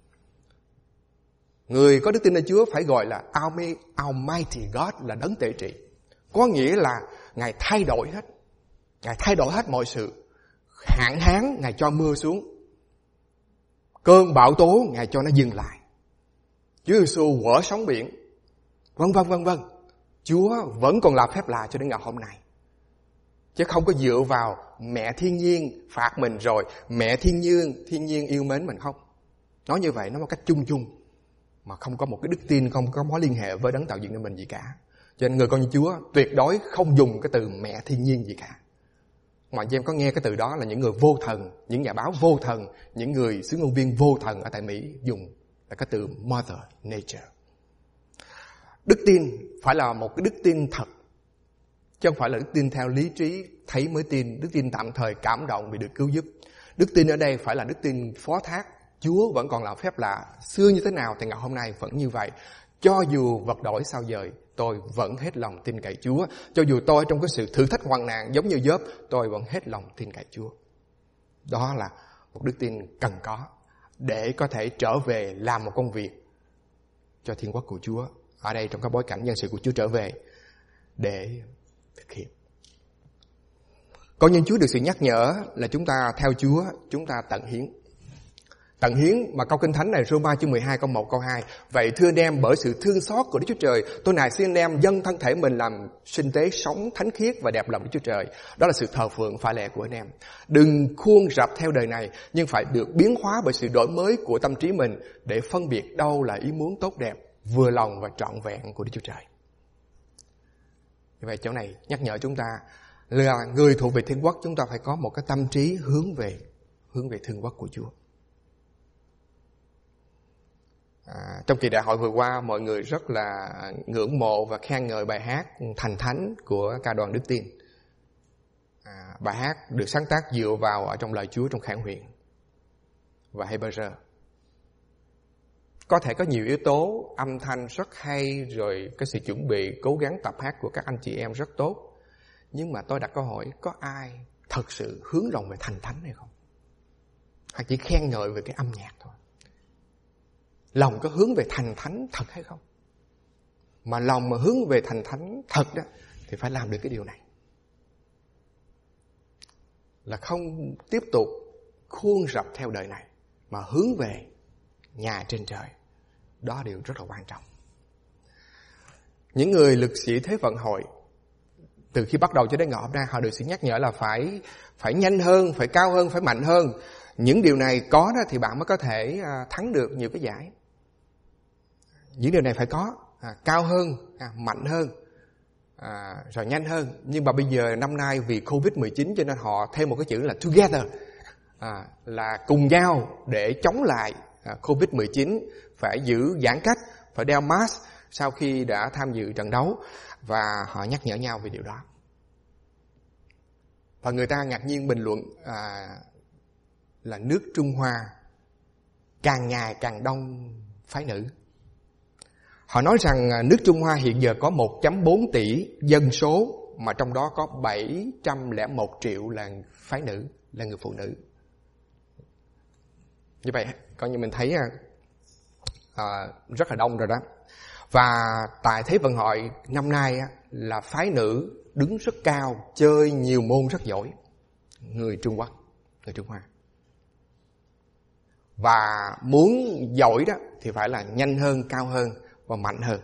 Người có đức tin ở Chúa phải gọi là Almighty God, là đấng tể trị. Có nghĩa là Ngài thay đổi hết. Ngài thay đổi hết mọi sự. Hạn hán, Ngài cho mưa xuống. Cơn bão tố, Ngài cho nó dừng lại. Chúa Giêsu quở sóng biển, vân vân vân vân. Chúa vẫn còn làm phép lạ cho đến ngày hôm nay. Chứ không có dựa vào mẹ thiên nhiên phạt mình rồi, mẹ thiên nhiên, thiên nhiên yêu mến mình không. Nói như vậy nó một cách chung chung, mà không có một cái đức tin, không có mối liên hệ với đấng tạo dựng nên mình gì cả. Cho nên người con Chúa tuyệt đối không dùng cái từ mẹ thiên nhiên gì cả. Mà anh chị em có nghe cái từ đó là những người vô thần, những nhà báo vô thần, những người sứ ngôn viên vô thần ở tại Mỹ dùng là cái từ Mother Nature. Đức tin phải là một cái đức tin thật, chứ không phải là đức tin theo lý trí, thấy mới tin, đức tin tạm thời cảm động vì được cứu giúp. Đức tin ở đây phải là đức tin phó thác. Chúa vẫn còn làm phép lạ, xưa như thế nào thì ngày hôm nay vẫn như vậy. Cho dù vật đổi sao dời, tôi vẫn hết lòng tin cậy Chúa. Cho dù tôi trong cái sự thử thách hoạn nạn giống như Gióp, tôi vẫn hết lòng tin cậy Chúa. Đó là một đức tin cần có để có thể trở về làm một công việc cho thiên quốc của Chúa ở đây trong cái bối cảnh nhân sự của Chúa trở về để thực hiện. Con nhân Chúa được sự nhắc nhở là chúng ta theo Chúa, chúng ta tận hiến. Tận hiến mà câu Kinh Thánh này Roma chương mười hai câu một câu hai. Vậy thưa anh em, bởi sự thương xót của Đức Chúa Trời, tôi nài xin anh em dâng thân thể mình làm sinh tế sống thánh khiết và đẹp lòng Đức Chúa Trời. Đó là sự thờ phượng phải lẽ của anh em. Đừng khuôn rập theo đời này, nhưng phải được biến hóa bởi sự đổi mới của tâm trí mình để phân biệt đâu là ý muốn tốt đẹp, vừa lòng và trọn vẹn của Đức Chúa Trời. Như vậy chỗ này nhắc nhở chúng ta là người thuộc về thiên quốc, chúng ta phải có một cái tâm trí hướng về hướng về thiên quốc của Chúa. À, trong kỳ đại hội vừa qua, mọi người rất là ngưỡng mộ và khen ngợi bài hát Thành Thánh của ca đoàn Đức Tin. À, bài hát được sáng tác dựa vào ở trong lời Chúa trong khản huyện và Hebrew. Có thể có nhiều yếu tố, âm thanh rất hay, rồi cái sự chuẩn bị, cố gắng tập hát của các anh chị em rất tốt. Nhưng mà tôi đặt câu hỏi, có ai thật sự hướng lòng về Thành Thánh hay không? Hay chỉ khen ngợi về cái âm nhạc thôi? Lòng có hướng về Thành Thánh thật hay không? Mà lòng mà hướng về Thành Thánh thật đó, thì phải làm được cái điều này. Là không tiếp tục khuôn rập theo đời này, mà hướng về nhà trên trời. Đó là điều rất là quan trọng. Những người lực sĩ Thế vận hội, từ khi bắt đầu cho đến ngày hôm nay, họ được sự nhắc nhở là phải phải nhanh hơn, phải cao hơn, phải mạnh hơn. Những điều này có đó thì bạn mới có thể thắng được nhiều cái giải. Những điều này phải có, à, cao hơn, à, mạnh hơn, à, rồi nhanh hơn. Nhưng mà bây giờ năm nay vì covid mười chín cho nên họ thêm một cái chữ là together, à, là cùng nhau để chống lại à, covid mười chín, phải giữ giãn cách, phải đeo mask sau khi đã tham dự trận đấu, và họ nhắc nhở nhau về điều đó. Và người ta ngạc nhiên bình luận à, là nước Trung Hoa càng ngày càng đông phái nữ. Họ nói rằng nước Trung Hoa hiện giờ có một phẩy bốn tỷ dân số, mà trong đó có bảy trăm lẻ một triệu là phái nữ, là người phụ nữ. Như vậy coi như mình thấy à, rất là đông rồi đó. Và tại Thế vận hội năm nay á, là phái nữ đứng rất cao, chơi nhiều môn rất giỏi. Người Trung Quốc, người Trung Hoa. Và muốn giỏi đó thì phải là nhanh hơn, cao hơn và mạnh hơn,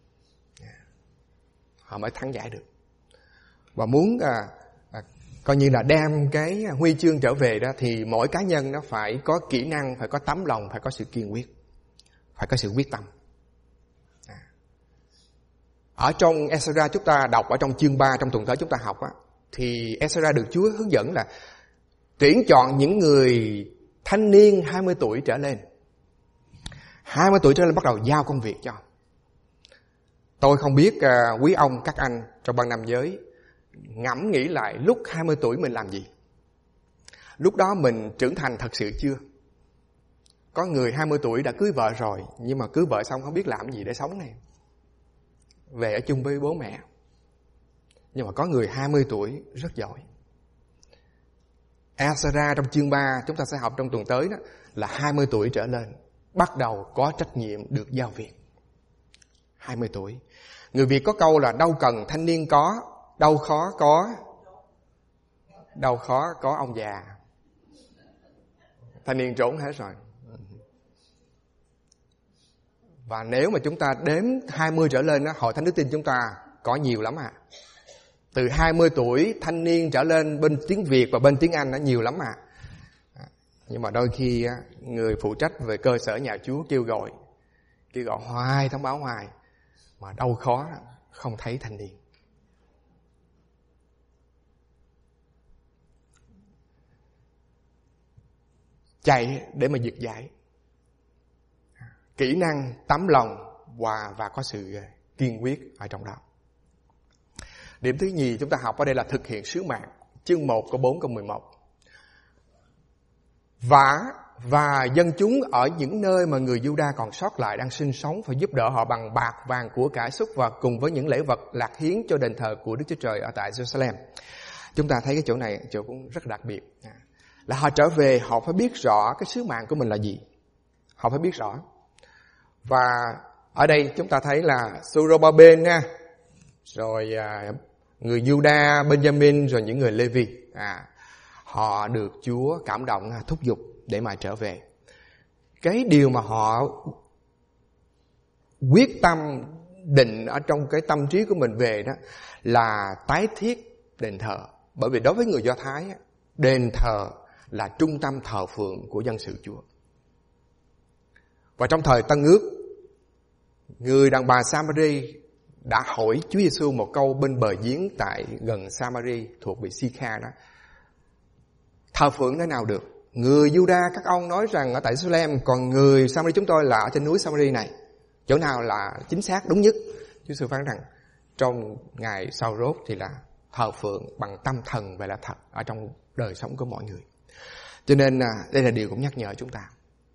họ mới thắng giải được. Và muốn à, à, coi như là đem cái huy chương trở về đó, thì mỗi cá nhân nó phải có kỹ năng, phải có tấm lòng, phải có sự kiên quyết, phải có sự quyết tâm. À. Ở trong Ê-xê-ra chúng ta đọc ở trong chương ba, trong tuần tới chúng ta học á, thì Ê-xê-ra được Chúa hướng dẫn là tuyển chọn những người thanh niên hai mươi tuổi trở lên. hai mươi tuổi trở lên bắt đầu giao công việc cho. Tôi không biết uh, quý ông, các anh trong ban nam giới ngẫm nghĩ lại lúc hai mươi tuổi mình làm gì. Lúc đó mình trưởng thành thật sự chưa? Có người hai mươi tuổi đã cưới vợ rồi, nhưng mà cưới vợ xong không biết làm gì để sống này. Về ở chung với bố mẹ. Nhưng mà có người hai mươi tuổi rất giỏi. Ê-xê-ra trong chương ba chúng ta sẽ học trong tuần tới đó, là hai mươi tuổi trở lên bắt đầu có trách nhiệm được giao việc. hai mươi tuổi. Người Việt có câu là đâu cần thanh niên có, đâu khó có, đâu khó có ông già. Thanh niên trốn hết rồi. Và nếu mà chúng ta đếm hai mươi trở lên đó, Hội Thánh Đức Tin chúng ta có nhiều lắm à. Từ hai mươi tuổi thanh niên trở lên bên tiếng Việt và bên tiếng Anh nó nhiều lắm à. Nhưng mà đôi khi người phụ trách về cơ sở nhà Chúa kêu gọi, kêu gọi hoài, thông báo hoài, mà đâu khó không thấy thanh niên. Chạy để mà giật giải. Kỹ năng, tấm lòng và, và có sự kiên quyết ở trong đó. Điểm thứ nhì chúng ta học ở đây là thực hiện sứ mạng. Chương một câu bốn câu mười một. Và và dân chúng ở những nơi mà người Giu-đa còn sót lại đang sinh sống phải giúp đỡ họ bằng bạc, vàng, của cải, súc vật cùng với những lễ vật lạc hiến cho đền thờ của Đức Chúa Trời ở tại Jerusalem. Chúng ta thấy cái chỗ này chỗ cũng rất đặc biệt. Là họ trở về, họ phải biết rõ cái sứ mạng của mình là gì. Họ phải biết rõ. Và Ở đây chúng ta thấy là Zorobabel nha, rồi à, người Juda, Benjamin, rồi những người Lê-vi, à, họ được Chúa cảm động thúc giục để mà trở về. Cái điều mà họ quyết tâm định ở trong cái tâm trí của mình về đó là tái thiết đền thờ. Bởi vì đối với người Do Thái, đền thờ là trung tâm thờ phượng của dân sự Chúa. Và trong thời Tân Ước, người đàn bà Samari đã hỏi Chúa Giêsu một câu bên bờ giếng tại gần Samari thuộc bị Si-kha đó: thờ phượng nơi nào được? Người Juda các ông nói rằng ở tại Jerusalem, còn người Samari chúng tôi là ở trên núi Samari này. Chỗ nào là chính xác đúng nhất? Chúa Giêsu phán rằng trong ngày sau rốt thì là thờ phượng bằng tâm thần và là thật ở trong đời sống của mọi người. Cho nên đây là điều cũng nhắc nhở chúng ta,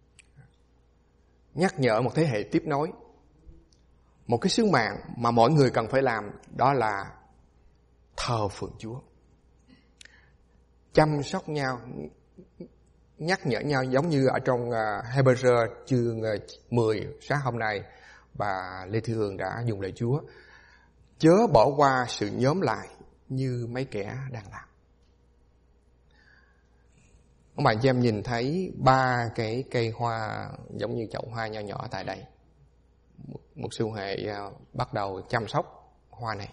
nhắc nhở một thế hệ tiếp nối. Một cái sứ mạng mà mọi người cần phải làm đó là thờ phượng Chúa, chăm sóc nhau, nhắc nhở nhau, giống như ở trong Hebrew chương mười sáng hôm nay bà Lê Thị Hường đã dùng lời Chúa: chớ bỏ qua sự nhóm lại như mấy kẻ đang làm. Các bạn chị em nhìn thấy ba cái cây hoa giống như chậu hoa nhỏ nhỏ tại đây. Một sư Huệ bắt đầu chăm sóc hoa này.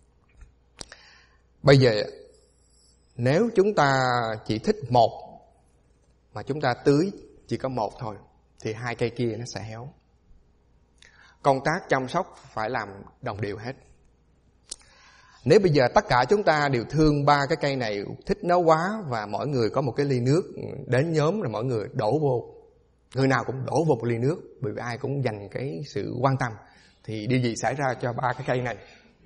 Bây giờ nếu chúng ta chỉ thích một mà chúng ta tưới chỉ có một thôi thì hai cây kia nó sẽ héo. Công tác chăm sóc phải làm đồng đều hết. Nếu bây giờ tất cả chúng ta đều thương ba cái cây này, thích nó quá, và mỗi người có một cái ly nước đến nhóm rồi mọi người đổ vô, người nào cũng đổ vô một ly nước, bởi vì ai cũng dành cái sự quan tâm, thì điều gì xảy ra cho ba cái cây này?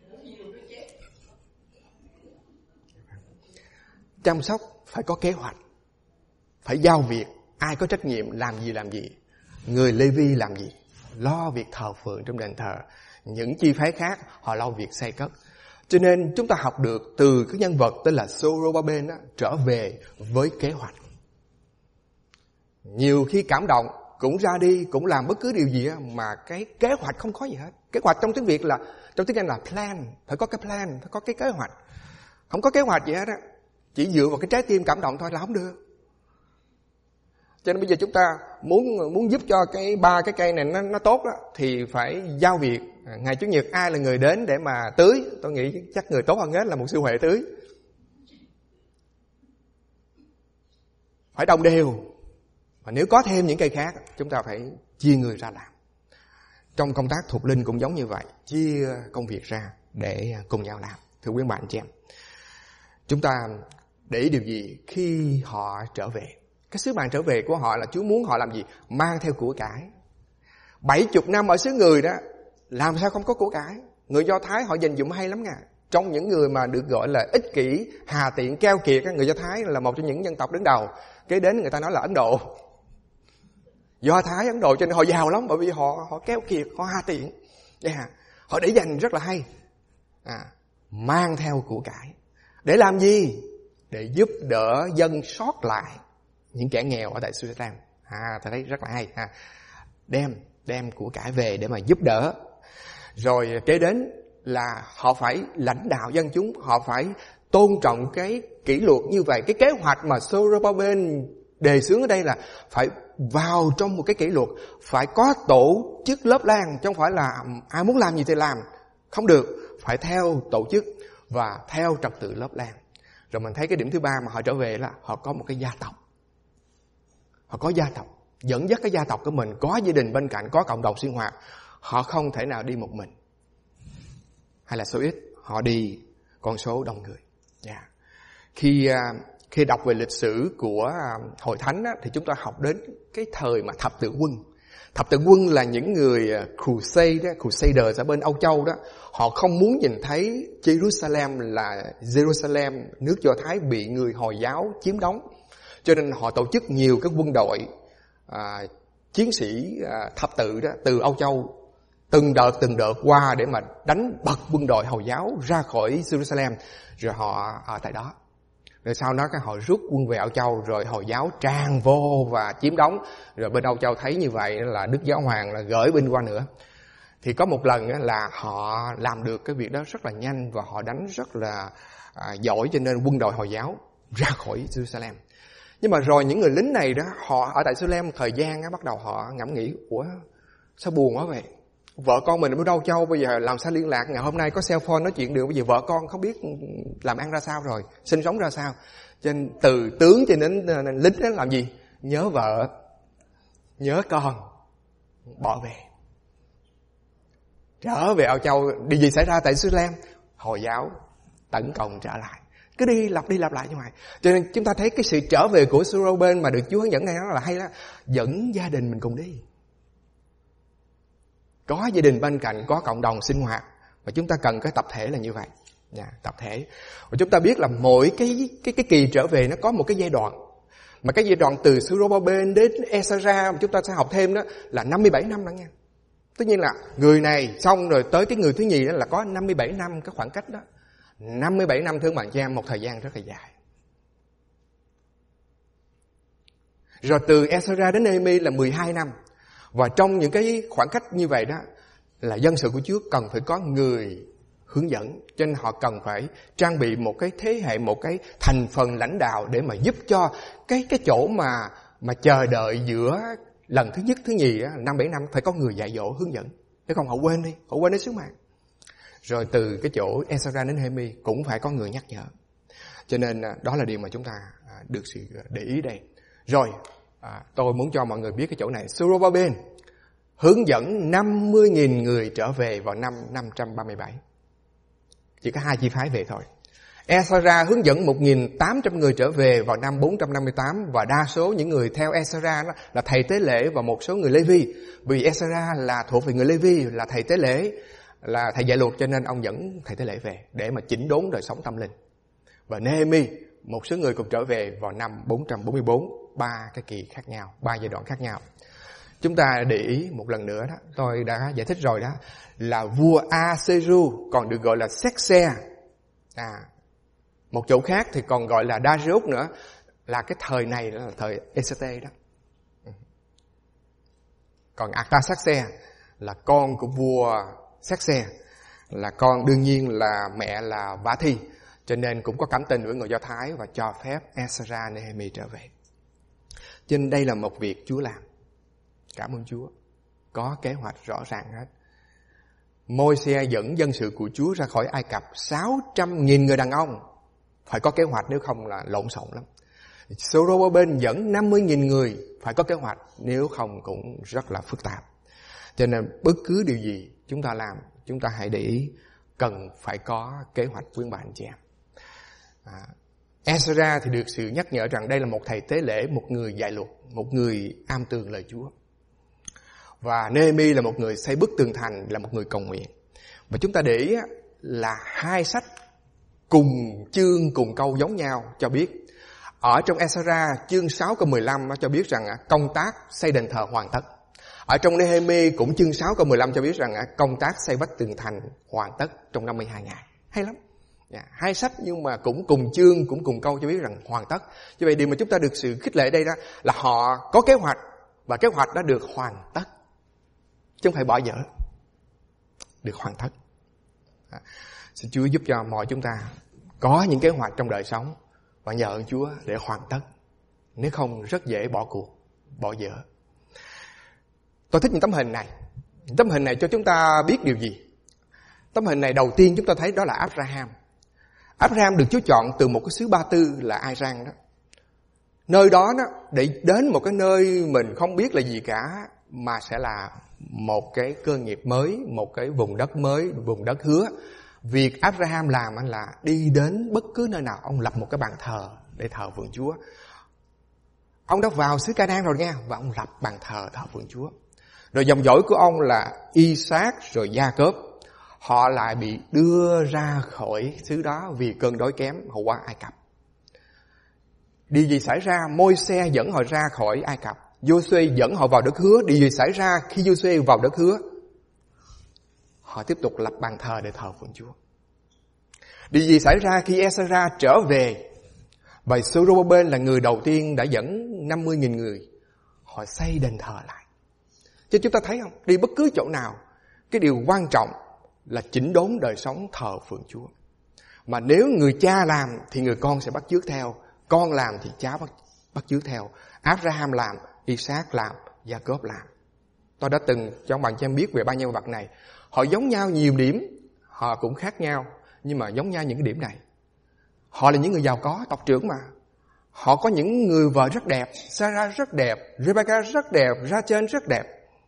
Chăm sóc phải có kế hoạch, phải giao việc, ai có trách nhiệm làm gì làm gì. Người Lê-vi làm gì? Lo việc thờ phượng trong đền thờ. Những chi phái khác họ lo việc xây cất. Cho nên chúng ta học được từ cái nhân vật tên là Zorobabel đó, trở về với kế hoạch. Nhiều khi cảm động cũng ra đi, cũng làm bất cứ điều gì mà cái kế hoạch không có gì hết. Kế hoạch trong tiếng Việt là, trong tiếng Anh là plan, phải có cái plan, phải có cái kế hoạch. Không có kế hoạch gì hết á, chỉ dựa vào cái trái tim cảm động thôi là không được. Cho nên bây giờ chúng ta muốn muốn giúp cho cái ba cái cây này nó nó tốt đó, thì phải giao việc. Ngày Chủ nhật ai là người đến để mà tưới? Tôi nghĩ chắc người tốt hơn hết là một sư Huệ tưới. Phải đồng đều. Và nếu có thêm những cây khác, chúng ta phải chia người ra làm. Trong công tác thuộc linh cũng giống như vậy, chia công việc ra để cùng nhau làm. Thưa quý bạn chị em, chúng ta để ý điều gì khi họ trở về? Cái sứ mạng trở về của họ là Chúa muốn họ làm gì? Mang theo của cải. Bảy chục năm ở xứ người đó, làm sao không có của cải? Người Do Thái họ dành dụm hay lắm nha. Trong những người mà được gọi là ích kỷ, hà tiện, keo kiệt, người Do Thái là một trong những dân tộc đứng đầu. Kế đến người ta nói là Ấn Độ. Do Thái, Ấn Độ cho nên họ giàu lắm, bởi vì họ họ keo kiệt, họ hà tiện. Yeah. Họ để dành rất là hay. À, mang theo của cải. Để làm gì? Để giúp đỡ dân sót lại, những kẻ nghèo ở tại Jerusalem. À, ta thấy rất là hay. À, đem, đem của cải về để mà giúp đỡ. Rồi kế đến là họ phải lãnh đạo dân chúng, họ phải tôn trọng cái kỷ luật như vậy. Cái kế hoạch mà Zorobabel đề xướng ở đây là phải vào trong một cái kỷ luật, phải có tổ chức lớp lan, chứ không phải là ai muốn làm gì thì làm. Không được, phải theo tổ chức và theo trật tự lớp lan. Rồi mình thấy cái điểm thứ ba mà họ trở về là họ có một cái gia tộc. Họ có gia tộc, dẫn dắt cái gia tộc của mình, có gia đình bên cạnh, có cộng đồng sinh hoạt. Họ không thể nào đi một mình, hay là số ít, họ đi con số đông người. Yeah. Khi khi đọc về lịch sử của Hội Thánh á, thì chúng ta học đến cái thời mà thập tự quân. Thập tự quân là những người crusade đó, crusaders ở bên Âu Châu đó. Họ không muốn nhìn thấy Jerusalem là Jerusalem, nước Do Thái bị người Hồi giáo chiếm đóng. Cho nên họ tổ chức nhiều cái quân đội à, chiến sĩ à, thập tự đó từ Âu Châu, từng đợt từng đợt qua để mà đánh bật quân đội Hồi giáo ra khỏi Jerusalem, rồi họ ở tại đó. Rồi sau đó các họ rút quân về Âu Châu, rồi Hồi giáo tràn vô và chiếm đóng. Rồi bên Âu Châu thấy như vậy là Đức Giáo Hoàng là gửi binh qua nữa. Thì có một lần là họ làm được cái việc đó rất là nhanh và họ đánh rất là à, giỏi, cho nên quân đội Hồi giáo ra khỏi Jerusalem. Nhưng mà rồi những người lính này đó, họ ở tại Jerusalem thời gian á, bắt đầu họ ngẫm nghĩ, ủa sao buồn quá vậy? Vợ con mình ở đâu Châu, bây giờ làm sao liên lạc? Ngày hôm nay có cell phone nói chuyện được, bây giờ vợ con không biết làm ăn ra sao rồi, sinh sống ra sao. Cho nên từ tướng cho đến lính đó làm gì? Nhớ vợ, nhớ con, bỏ về. Trở về Âu Châu, điều gì xảy ra tại Jerusalem? Hồi giáo tấn công trở lại. Cứ đi lặp đi lặp lại như vậy. Cho nên chúng ta thấy cái sự trở về của Jeroboam mà được Chúa hướng dẫn này nó là hay đó. Dẫn gia đình mình cùng đi. Có gia đình bên cạnh, có cộng đồng sinh hoạt. Và chúng ta cần cái tập thể là như vậy. Dạ, tập thể. Và chúng ta biết là mỗi cái, cái, cái kỳ trở về nó có một cái giai đoạn. Mà cái giai đoạn từ Jeroboam đến Ezra chúng ta sẽ học thêm đó là năm mươi bảy năm đó nha. Tất nhiên là người này xong rồi tới cái người thứ nhì đó là có năm mươi bảy năm cái khoảng cách đó. năm mươi bảy năm thương bạn chị em, một thời gian rất là dài. Rồi từ Ezra đến Nehemi là mười hai năm. Và trong những cái khoảng cách như vậy đó là dân sự của Chúa cần phải có người hướng dẫn. Cho nên họ cần phải trang bị một cái thế hệ, một cái thành phần lãnh đạo để mà giúp cho cái cái chỗ mà mà chờ đợi giữa lần thứ nhất, thứ nhì đó, năm bảy năm phải có người dạy dỗ hướng dẫn. Nếu không họ quên đi, họ quên đến sứ mạng. Rồi từ cái chỗ Ezra đến Nehemi cũng phải có người nhắc nhở. Cho nên đó là điều mà chúng ta được sự để ý đây. Rồi, à, tôi muốn cho mọi người biết cái chỗ này. Zerubbabel hướng dẫn năm mươi nghìn người trở về vào năm năm trăm ba mươi bảy. Chỉ có hai chi phái về thôi. Ezra hướng dẫn một nghìn tám trăm người trở về vào năm bốn trăm năm mươi tám. Và đa số những người theo Ezra là thầy tế lễ và một số người Lê-vi. Vì Ezra là thuộc về người Lê-vi, là thầy tế lễ, là thầy dạy luật, cho nên ông dẫn thầy tế lễ về để mà chỉnh đốn đời sống tâm linh. Và Nehemi, một số người cùng trở về vào năm bốn trăm bốn mươi bốn. Ba cái kỳ khác nhau, ba giai đoạn khác nhau. Chúng ta để ý một lần nữa đó, tôi đã giải thích rồi đó, là vua Aseru còn được gọi là Xerxes. À, một chỗ khác thì còn gọi là Darius nữa, là cái thời này là thời Ê-xê-tê đó. Còn Artaxerxes là con của vua Xerxes, là con đương nhiên là mẹ là Vả Thi, cho nên cũng có cảm tình với người Do Thái và cho phép Ezra, Nehemi trở về. Cho nên đây là một việc Chúa làm. Cảm ơn Chúa. Có kế hoạch rõ ràng hết. Môi-se dẫn dân sự của Chúa ra khỏi Ai Cập sáu trăm nghìn người đàn ông. Phải có kế hoạch, nếu không là lộn xộn lắm. Zerubbabel dẫn năm mươi nghìn người. Phải có kế hoạch, nếu không cũng rất là phức tạp. Cho nên bất cứ điều gì chúng ta làm, chúng ta hãy để ý, cần phải có kế hoạch quý bà anh chị em. À, Ezra thì được sự nhắc nhở rằng đây là một thầy tế lễ, một người dạy luật, một người am tường lời Chúa. Và Nehemi là một người xây bức tường thành, là một người cầu nguyện. Và chúng ta để ý là hai sách cùng chương cùng câu giống nhau cho biết. Ở trong Ezra chương sáu câu mười lăm nó cho biết rằng công tác xây đền thờ hoàn tất. Ở trong Nehemi cũng chương sáu câu mười lăm cho biết rằng công tác xây bách tường thành hoàn tất trong năm mươi hai ngày. Hay lắm. Yeah, hai sách nhưng mà cũng cùng chương, cũng cùng câu cho biết rằng hoàn tất. Như vậy điều mà chúng ta được sự khích lệ đây đó là họ có kế hoạch và kế hoạch đã được hoàn tất. Chứ không phải bỏ dở. Được hoàn tất. À, xin Chúa giúp cho mọi chúng ta có những kế hoạch trong đời sống và nhờ ơn Chúa để hoàn tất. Nếu không rất dễ bỏ cuộc, bỏ dở. Tôi thích những tấm hình này. Những tấm hình này cho chúng ta biết điều gì? Tấm hình này đầu tiên chúng ta thấy đó là Abraham. Abraham được Chúa chọn từ một cái xứ Ba Tư là Ai-ran đó. Nơi đó, đó để đến một cái nơi mình không biết là gì cả, mà sẽ là một cái cơ nghiệp mới, một cái vùng đất mới, vùng đất hứa. Việc Abraham làm là đi đến bất cứ nơi nào, ông lập một cái bàn thờ để thờ phượng Chúa. Ông đã vào xứ Ca-na-an rồi nha, và ông lập bàn thờ thờ phượng Chúa. Rồi dòng dõi của ông là Isaac rồi Gia-cốp. Họ lại bị đưa ra khỏi xứ đó vì cơn đói kém, họ qua Ai Cập. Điều gì xảy ra? Môi-se dẫn họ ra khỏi Ai Cập. Giô-suê dẫn họ vào đất hứa. Điều gì xảy ra khi Giô-suê vào đất hứa? Họ tiếp tục lập bàn thờ để thờ phượng Chúa. Điều gì xảy ra khi Ezra trở về? Và Zerubbabel là người đầu tiên đã dẫn năm mươi nghìn người. Họ xây đền thờ lại. Chứ chúng ta thấy không? Đi bất cứ chỗ nào, cái điều quan trọng là chỉnh đốn đời sống thờ phượng Chúa. Mà nếu người cha làm thì người con sẽ bắt chước theo, con làm thì cháu bắt, bắt chước theo. Abraham làm, Isaac làm, Jacob làm. Tôi đã từng cho bạn cho em biết về ba nhân vật này. Họ giống nhau nhiều điểm, họ cũng khác nhau, nhưng mà giống nhau những cái điểm này. Họ là những người giàu có, tộc trưởng mà. Họ có những người vợ rất đẹp, Sarah rất đẹp, Rebecca rất đẹp, Rachel rất đẹp.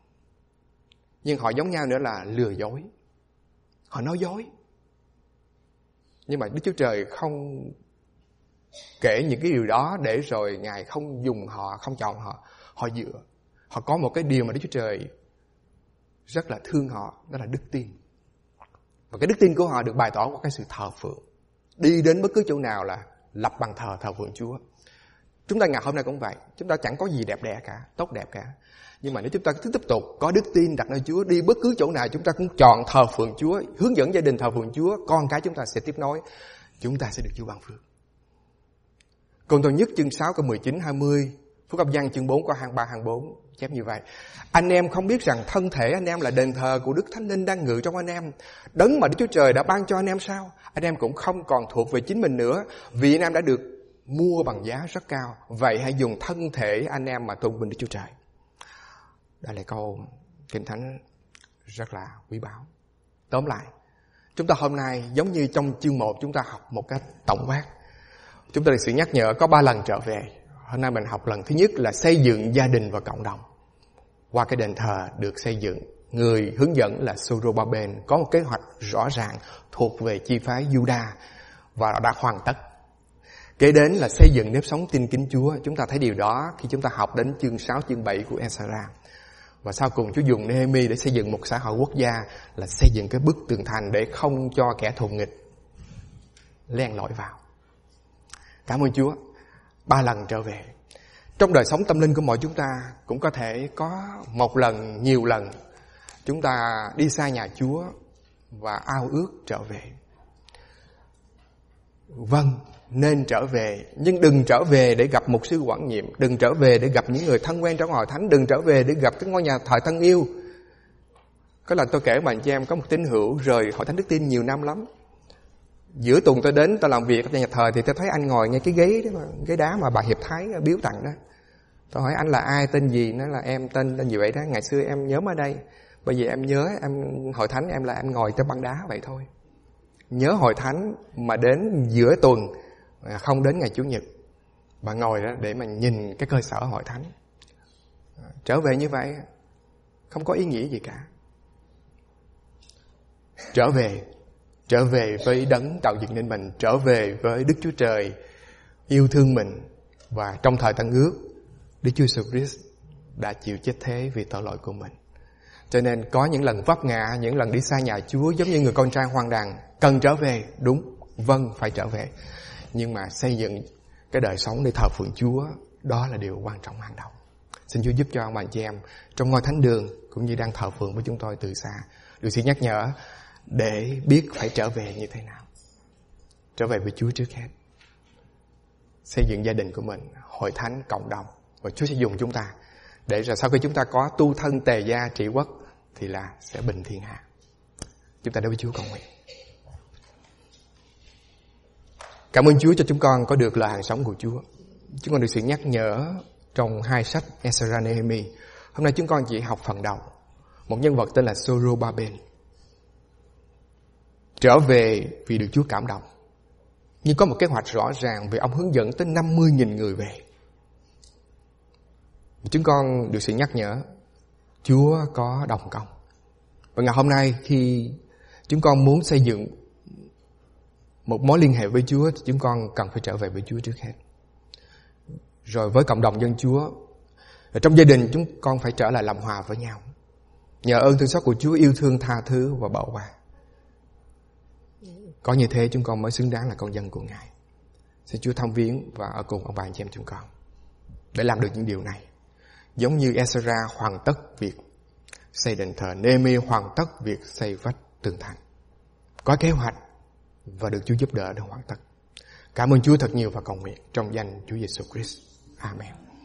Nhưng họ giống nhau nữa là lừa dối. Họ nói dối. Nhưng mà Đức Chúa Trời không kể những cái điều đó để rồi Ngài không dùng họ, không chọn họ. Họ dựa. Họ có một cái điều mà Đức Chúa Trời rất là thương họ, đó là đức tin. Và cái đức tin của họ được bày tỏ qua cái sự thờ phượng. Đi đến bất cứ chỗ nào là lập bàn thờ thờ phượng Chúa. Chúng ta ngày hôm nay cũng vậy. Chúng ta chẳng có gì đẹp đẽ cả, tốt đẹp cả. Nhưng mà nếu chúng ta cứ tiếp tục có đức tin đặt nơi Chúa, đi bất cứ chỗ nào chúng ta cũng chọn thờ phượng Chúa, hướng dẫn gia đình thờ phượng Chúa, con cái chúng ta sẽ tiếp nối, chúng ta sẽ được Chúa ban phước. Còn Tô Nhất chương sáu câu mười chín hai mươi, Phúc Âm Giăng chương bốn câu hai mươi ba hai mươi bốn chép như vậy. Anh em không biết rằng thân thể anh em là đền thờ của Đức Thánh Linh đang ngự trong anh em, đấng mà Đức Chúa Trời đã ban cho anh em sao? Anh em cũng không còn thuộc về chính mình nữa, vì anh em đã được mua bằng giá rất cao. Vậy hãy dùng thân thể anh em mà tôn vinh Đức Chúa Trời. Đây là câu Kinh Thánh rất là quý báu. Tóm lại, chúng ta hôm nay giống như trong chương một chúng ta học một cách tổng quát. Chúng ta được sự nhắc nhở có ba lần trở về. Hôm nay mình học lần thứ nhất là xây dựng gia đình và cộng đồng. Qua cái đền thờ được xây dựng, người hướng dẫn là Zorobabel có một kế hoạch rõ ràng thuộc về chi phái Juda và đã hoàn tất. Kế đến là xây dựng nếp sống tin kính Chúa. Chúng ta thấy điều đó khi chúng ta học đến chương sáu, chương bảy của Esra. Và sau cùng Chúa dùng Nehemi để xây dựng một xã hội quốc gia, là xây dựng cái bức tường thành để không cho kẻ thù nghịch len lỏi vào. Cảm ơn Chúa. Ba lần trở về. Trong đời sống tâm linh của mỗi chúng ta cũng có thể có một lần, nhiều lần chúng ta đi xa nhà Chúa và ao ước trở về. Vâng, nên trở về, nhưng đừng trở về để gặp mục sư quản nhiệm, đừng trở về để gặp những người thân quen trong hội thánh, đừng trở về để gặp cái ngôi nhà thờ thân yêu. Có lần tôi kể bạn cho em có một tín hữu rời hội thánh đức tin nhiều năm lắm. Giữa tuần tôi đến, tôi làm việc ở nhà thờ thì tôi thấy anh ngồi ngay cái ghế đó, ghế đá mà bà Hiệp Thái biếu tặng đó. Tôi hỏi anh là ai, tên gì? Nó là em tên tên gì vậy đó. Ngày xưa em nhóm ở đây, bây giờ em nhớ em hội thánh em là em ngồi trên băng đá vậy thôi. Nhớ hội thánh mà đến giữa tuần, không đến ngày Chủ nhật, bà ngồi đó để mà nhìn cái cơ sở hội thánh. Trở về như vậy không có ý nghĩa gì cả. Trở về Trở về với đấng tạo dựng nên mình, trở về với Đức Chúa Trời yêu thương mình. Và trong thời Tân Ước, Đức Chúa Jesus Christ đã chịu chết thế vì tội lỗi của mình. Cho nên có những lần vấp ngã, những lần đi xa nhà Chúa giống như người con trai hoang đàn, cần trở về, đúng, vâng, phải trở về. Nhưng mà xây dựng cái đời sống để thờ phượng Chúa, đó là điều quan trọng hàng đầu. Xin Chúa giúp cho ông bà chị em trong ngôi thánh đường cũng như đang thờ phượng với chúng tôi từ xa được sự nhắc nhở để biết phải trở về như thế nào. Trở về với Chúa trước hết. Xây dựng gia đình của mình, hội thánh, cộng đồng. Và Chúa sẽ dùng chúng ta để rồi sau khi chúng ta có tu thân tề gia trị quốc thì là sẽ bình thiên hạ. Chúng ta đối với Chúa cầu nguyện. Cảm ơn Chúa cho chúng con có được lời hàng sống của Chúa. Chúng con được sự nhắc nhở trong hai sách Esra Nehemi. Hôm nay chúng con chỉ học phần đầu. Một nhân vật tên là Zorobabel trở về vì được Chúa cảm động. Nhưng có một kế hoạch rõ ràng về ông hướng dẫn tới năm mươi nghìn người về. Chúng con được sự nhắc nhở Chúa có đồng công. Và ngày hôm nay khi chúng con muốn xây dựng một mối liên hệ với Chúa thì chúng con cần phải trở về với Chúa trước hết. Rồi với cộng đồng dân Chúa, ở trong gia đình chúng con phải trở lại làm hòa với nhau. Nhờ ơn thương xót của Chúa yêu thương tha thứ và bỏ qua. Có như thế chúng con mới xứng đáng là con dân của Ngài. Xin Chúa thăm viếng và ở cùng ông bà anh chị em chúng con để làm được những điều này. Giống như Esra hoàn tất việc xây đền thờ, Nehemi hoàn tất việc xây vách tường thành. Có kế hoạch và được Chúa giúp đỡ để hoàn tất. Cảm ơn Chúa thật nhiều và cầu nguyện trong danh Chúa Giêsu Christ. Amen.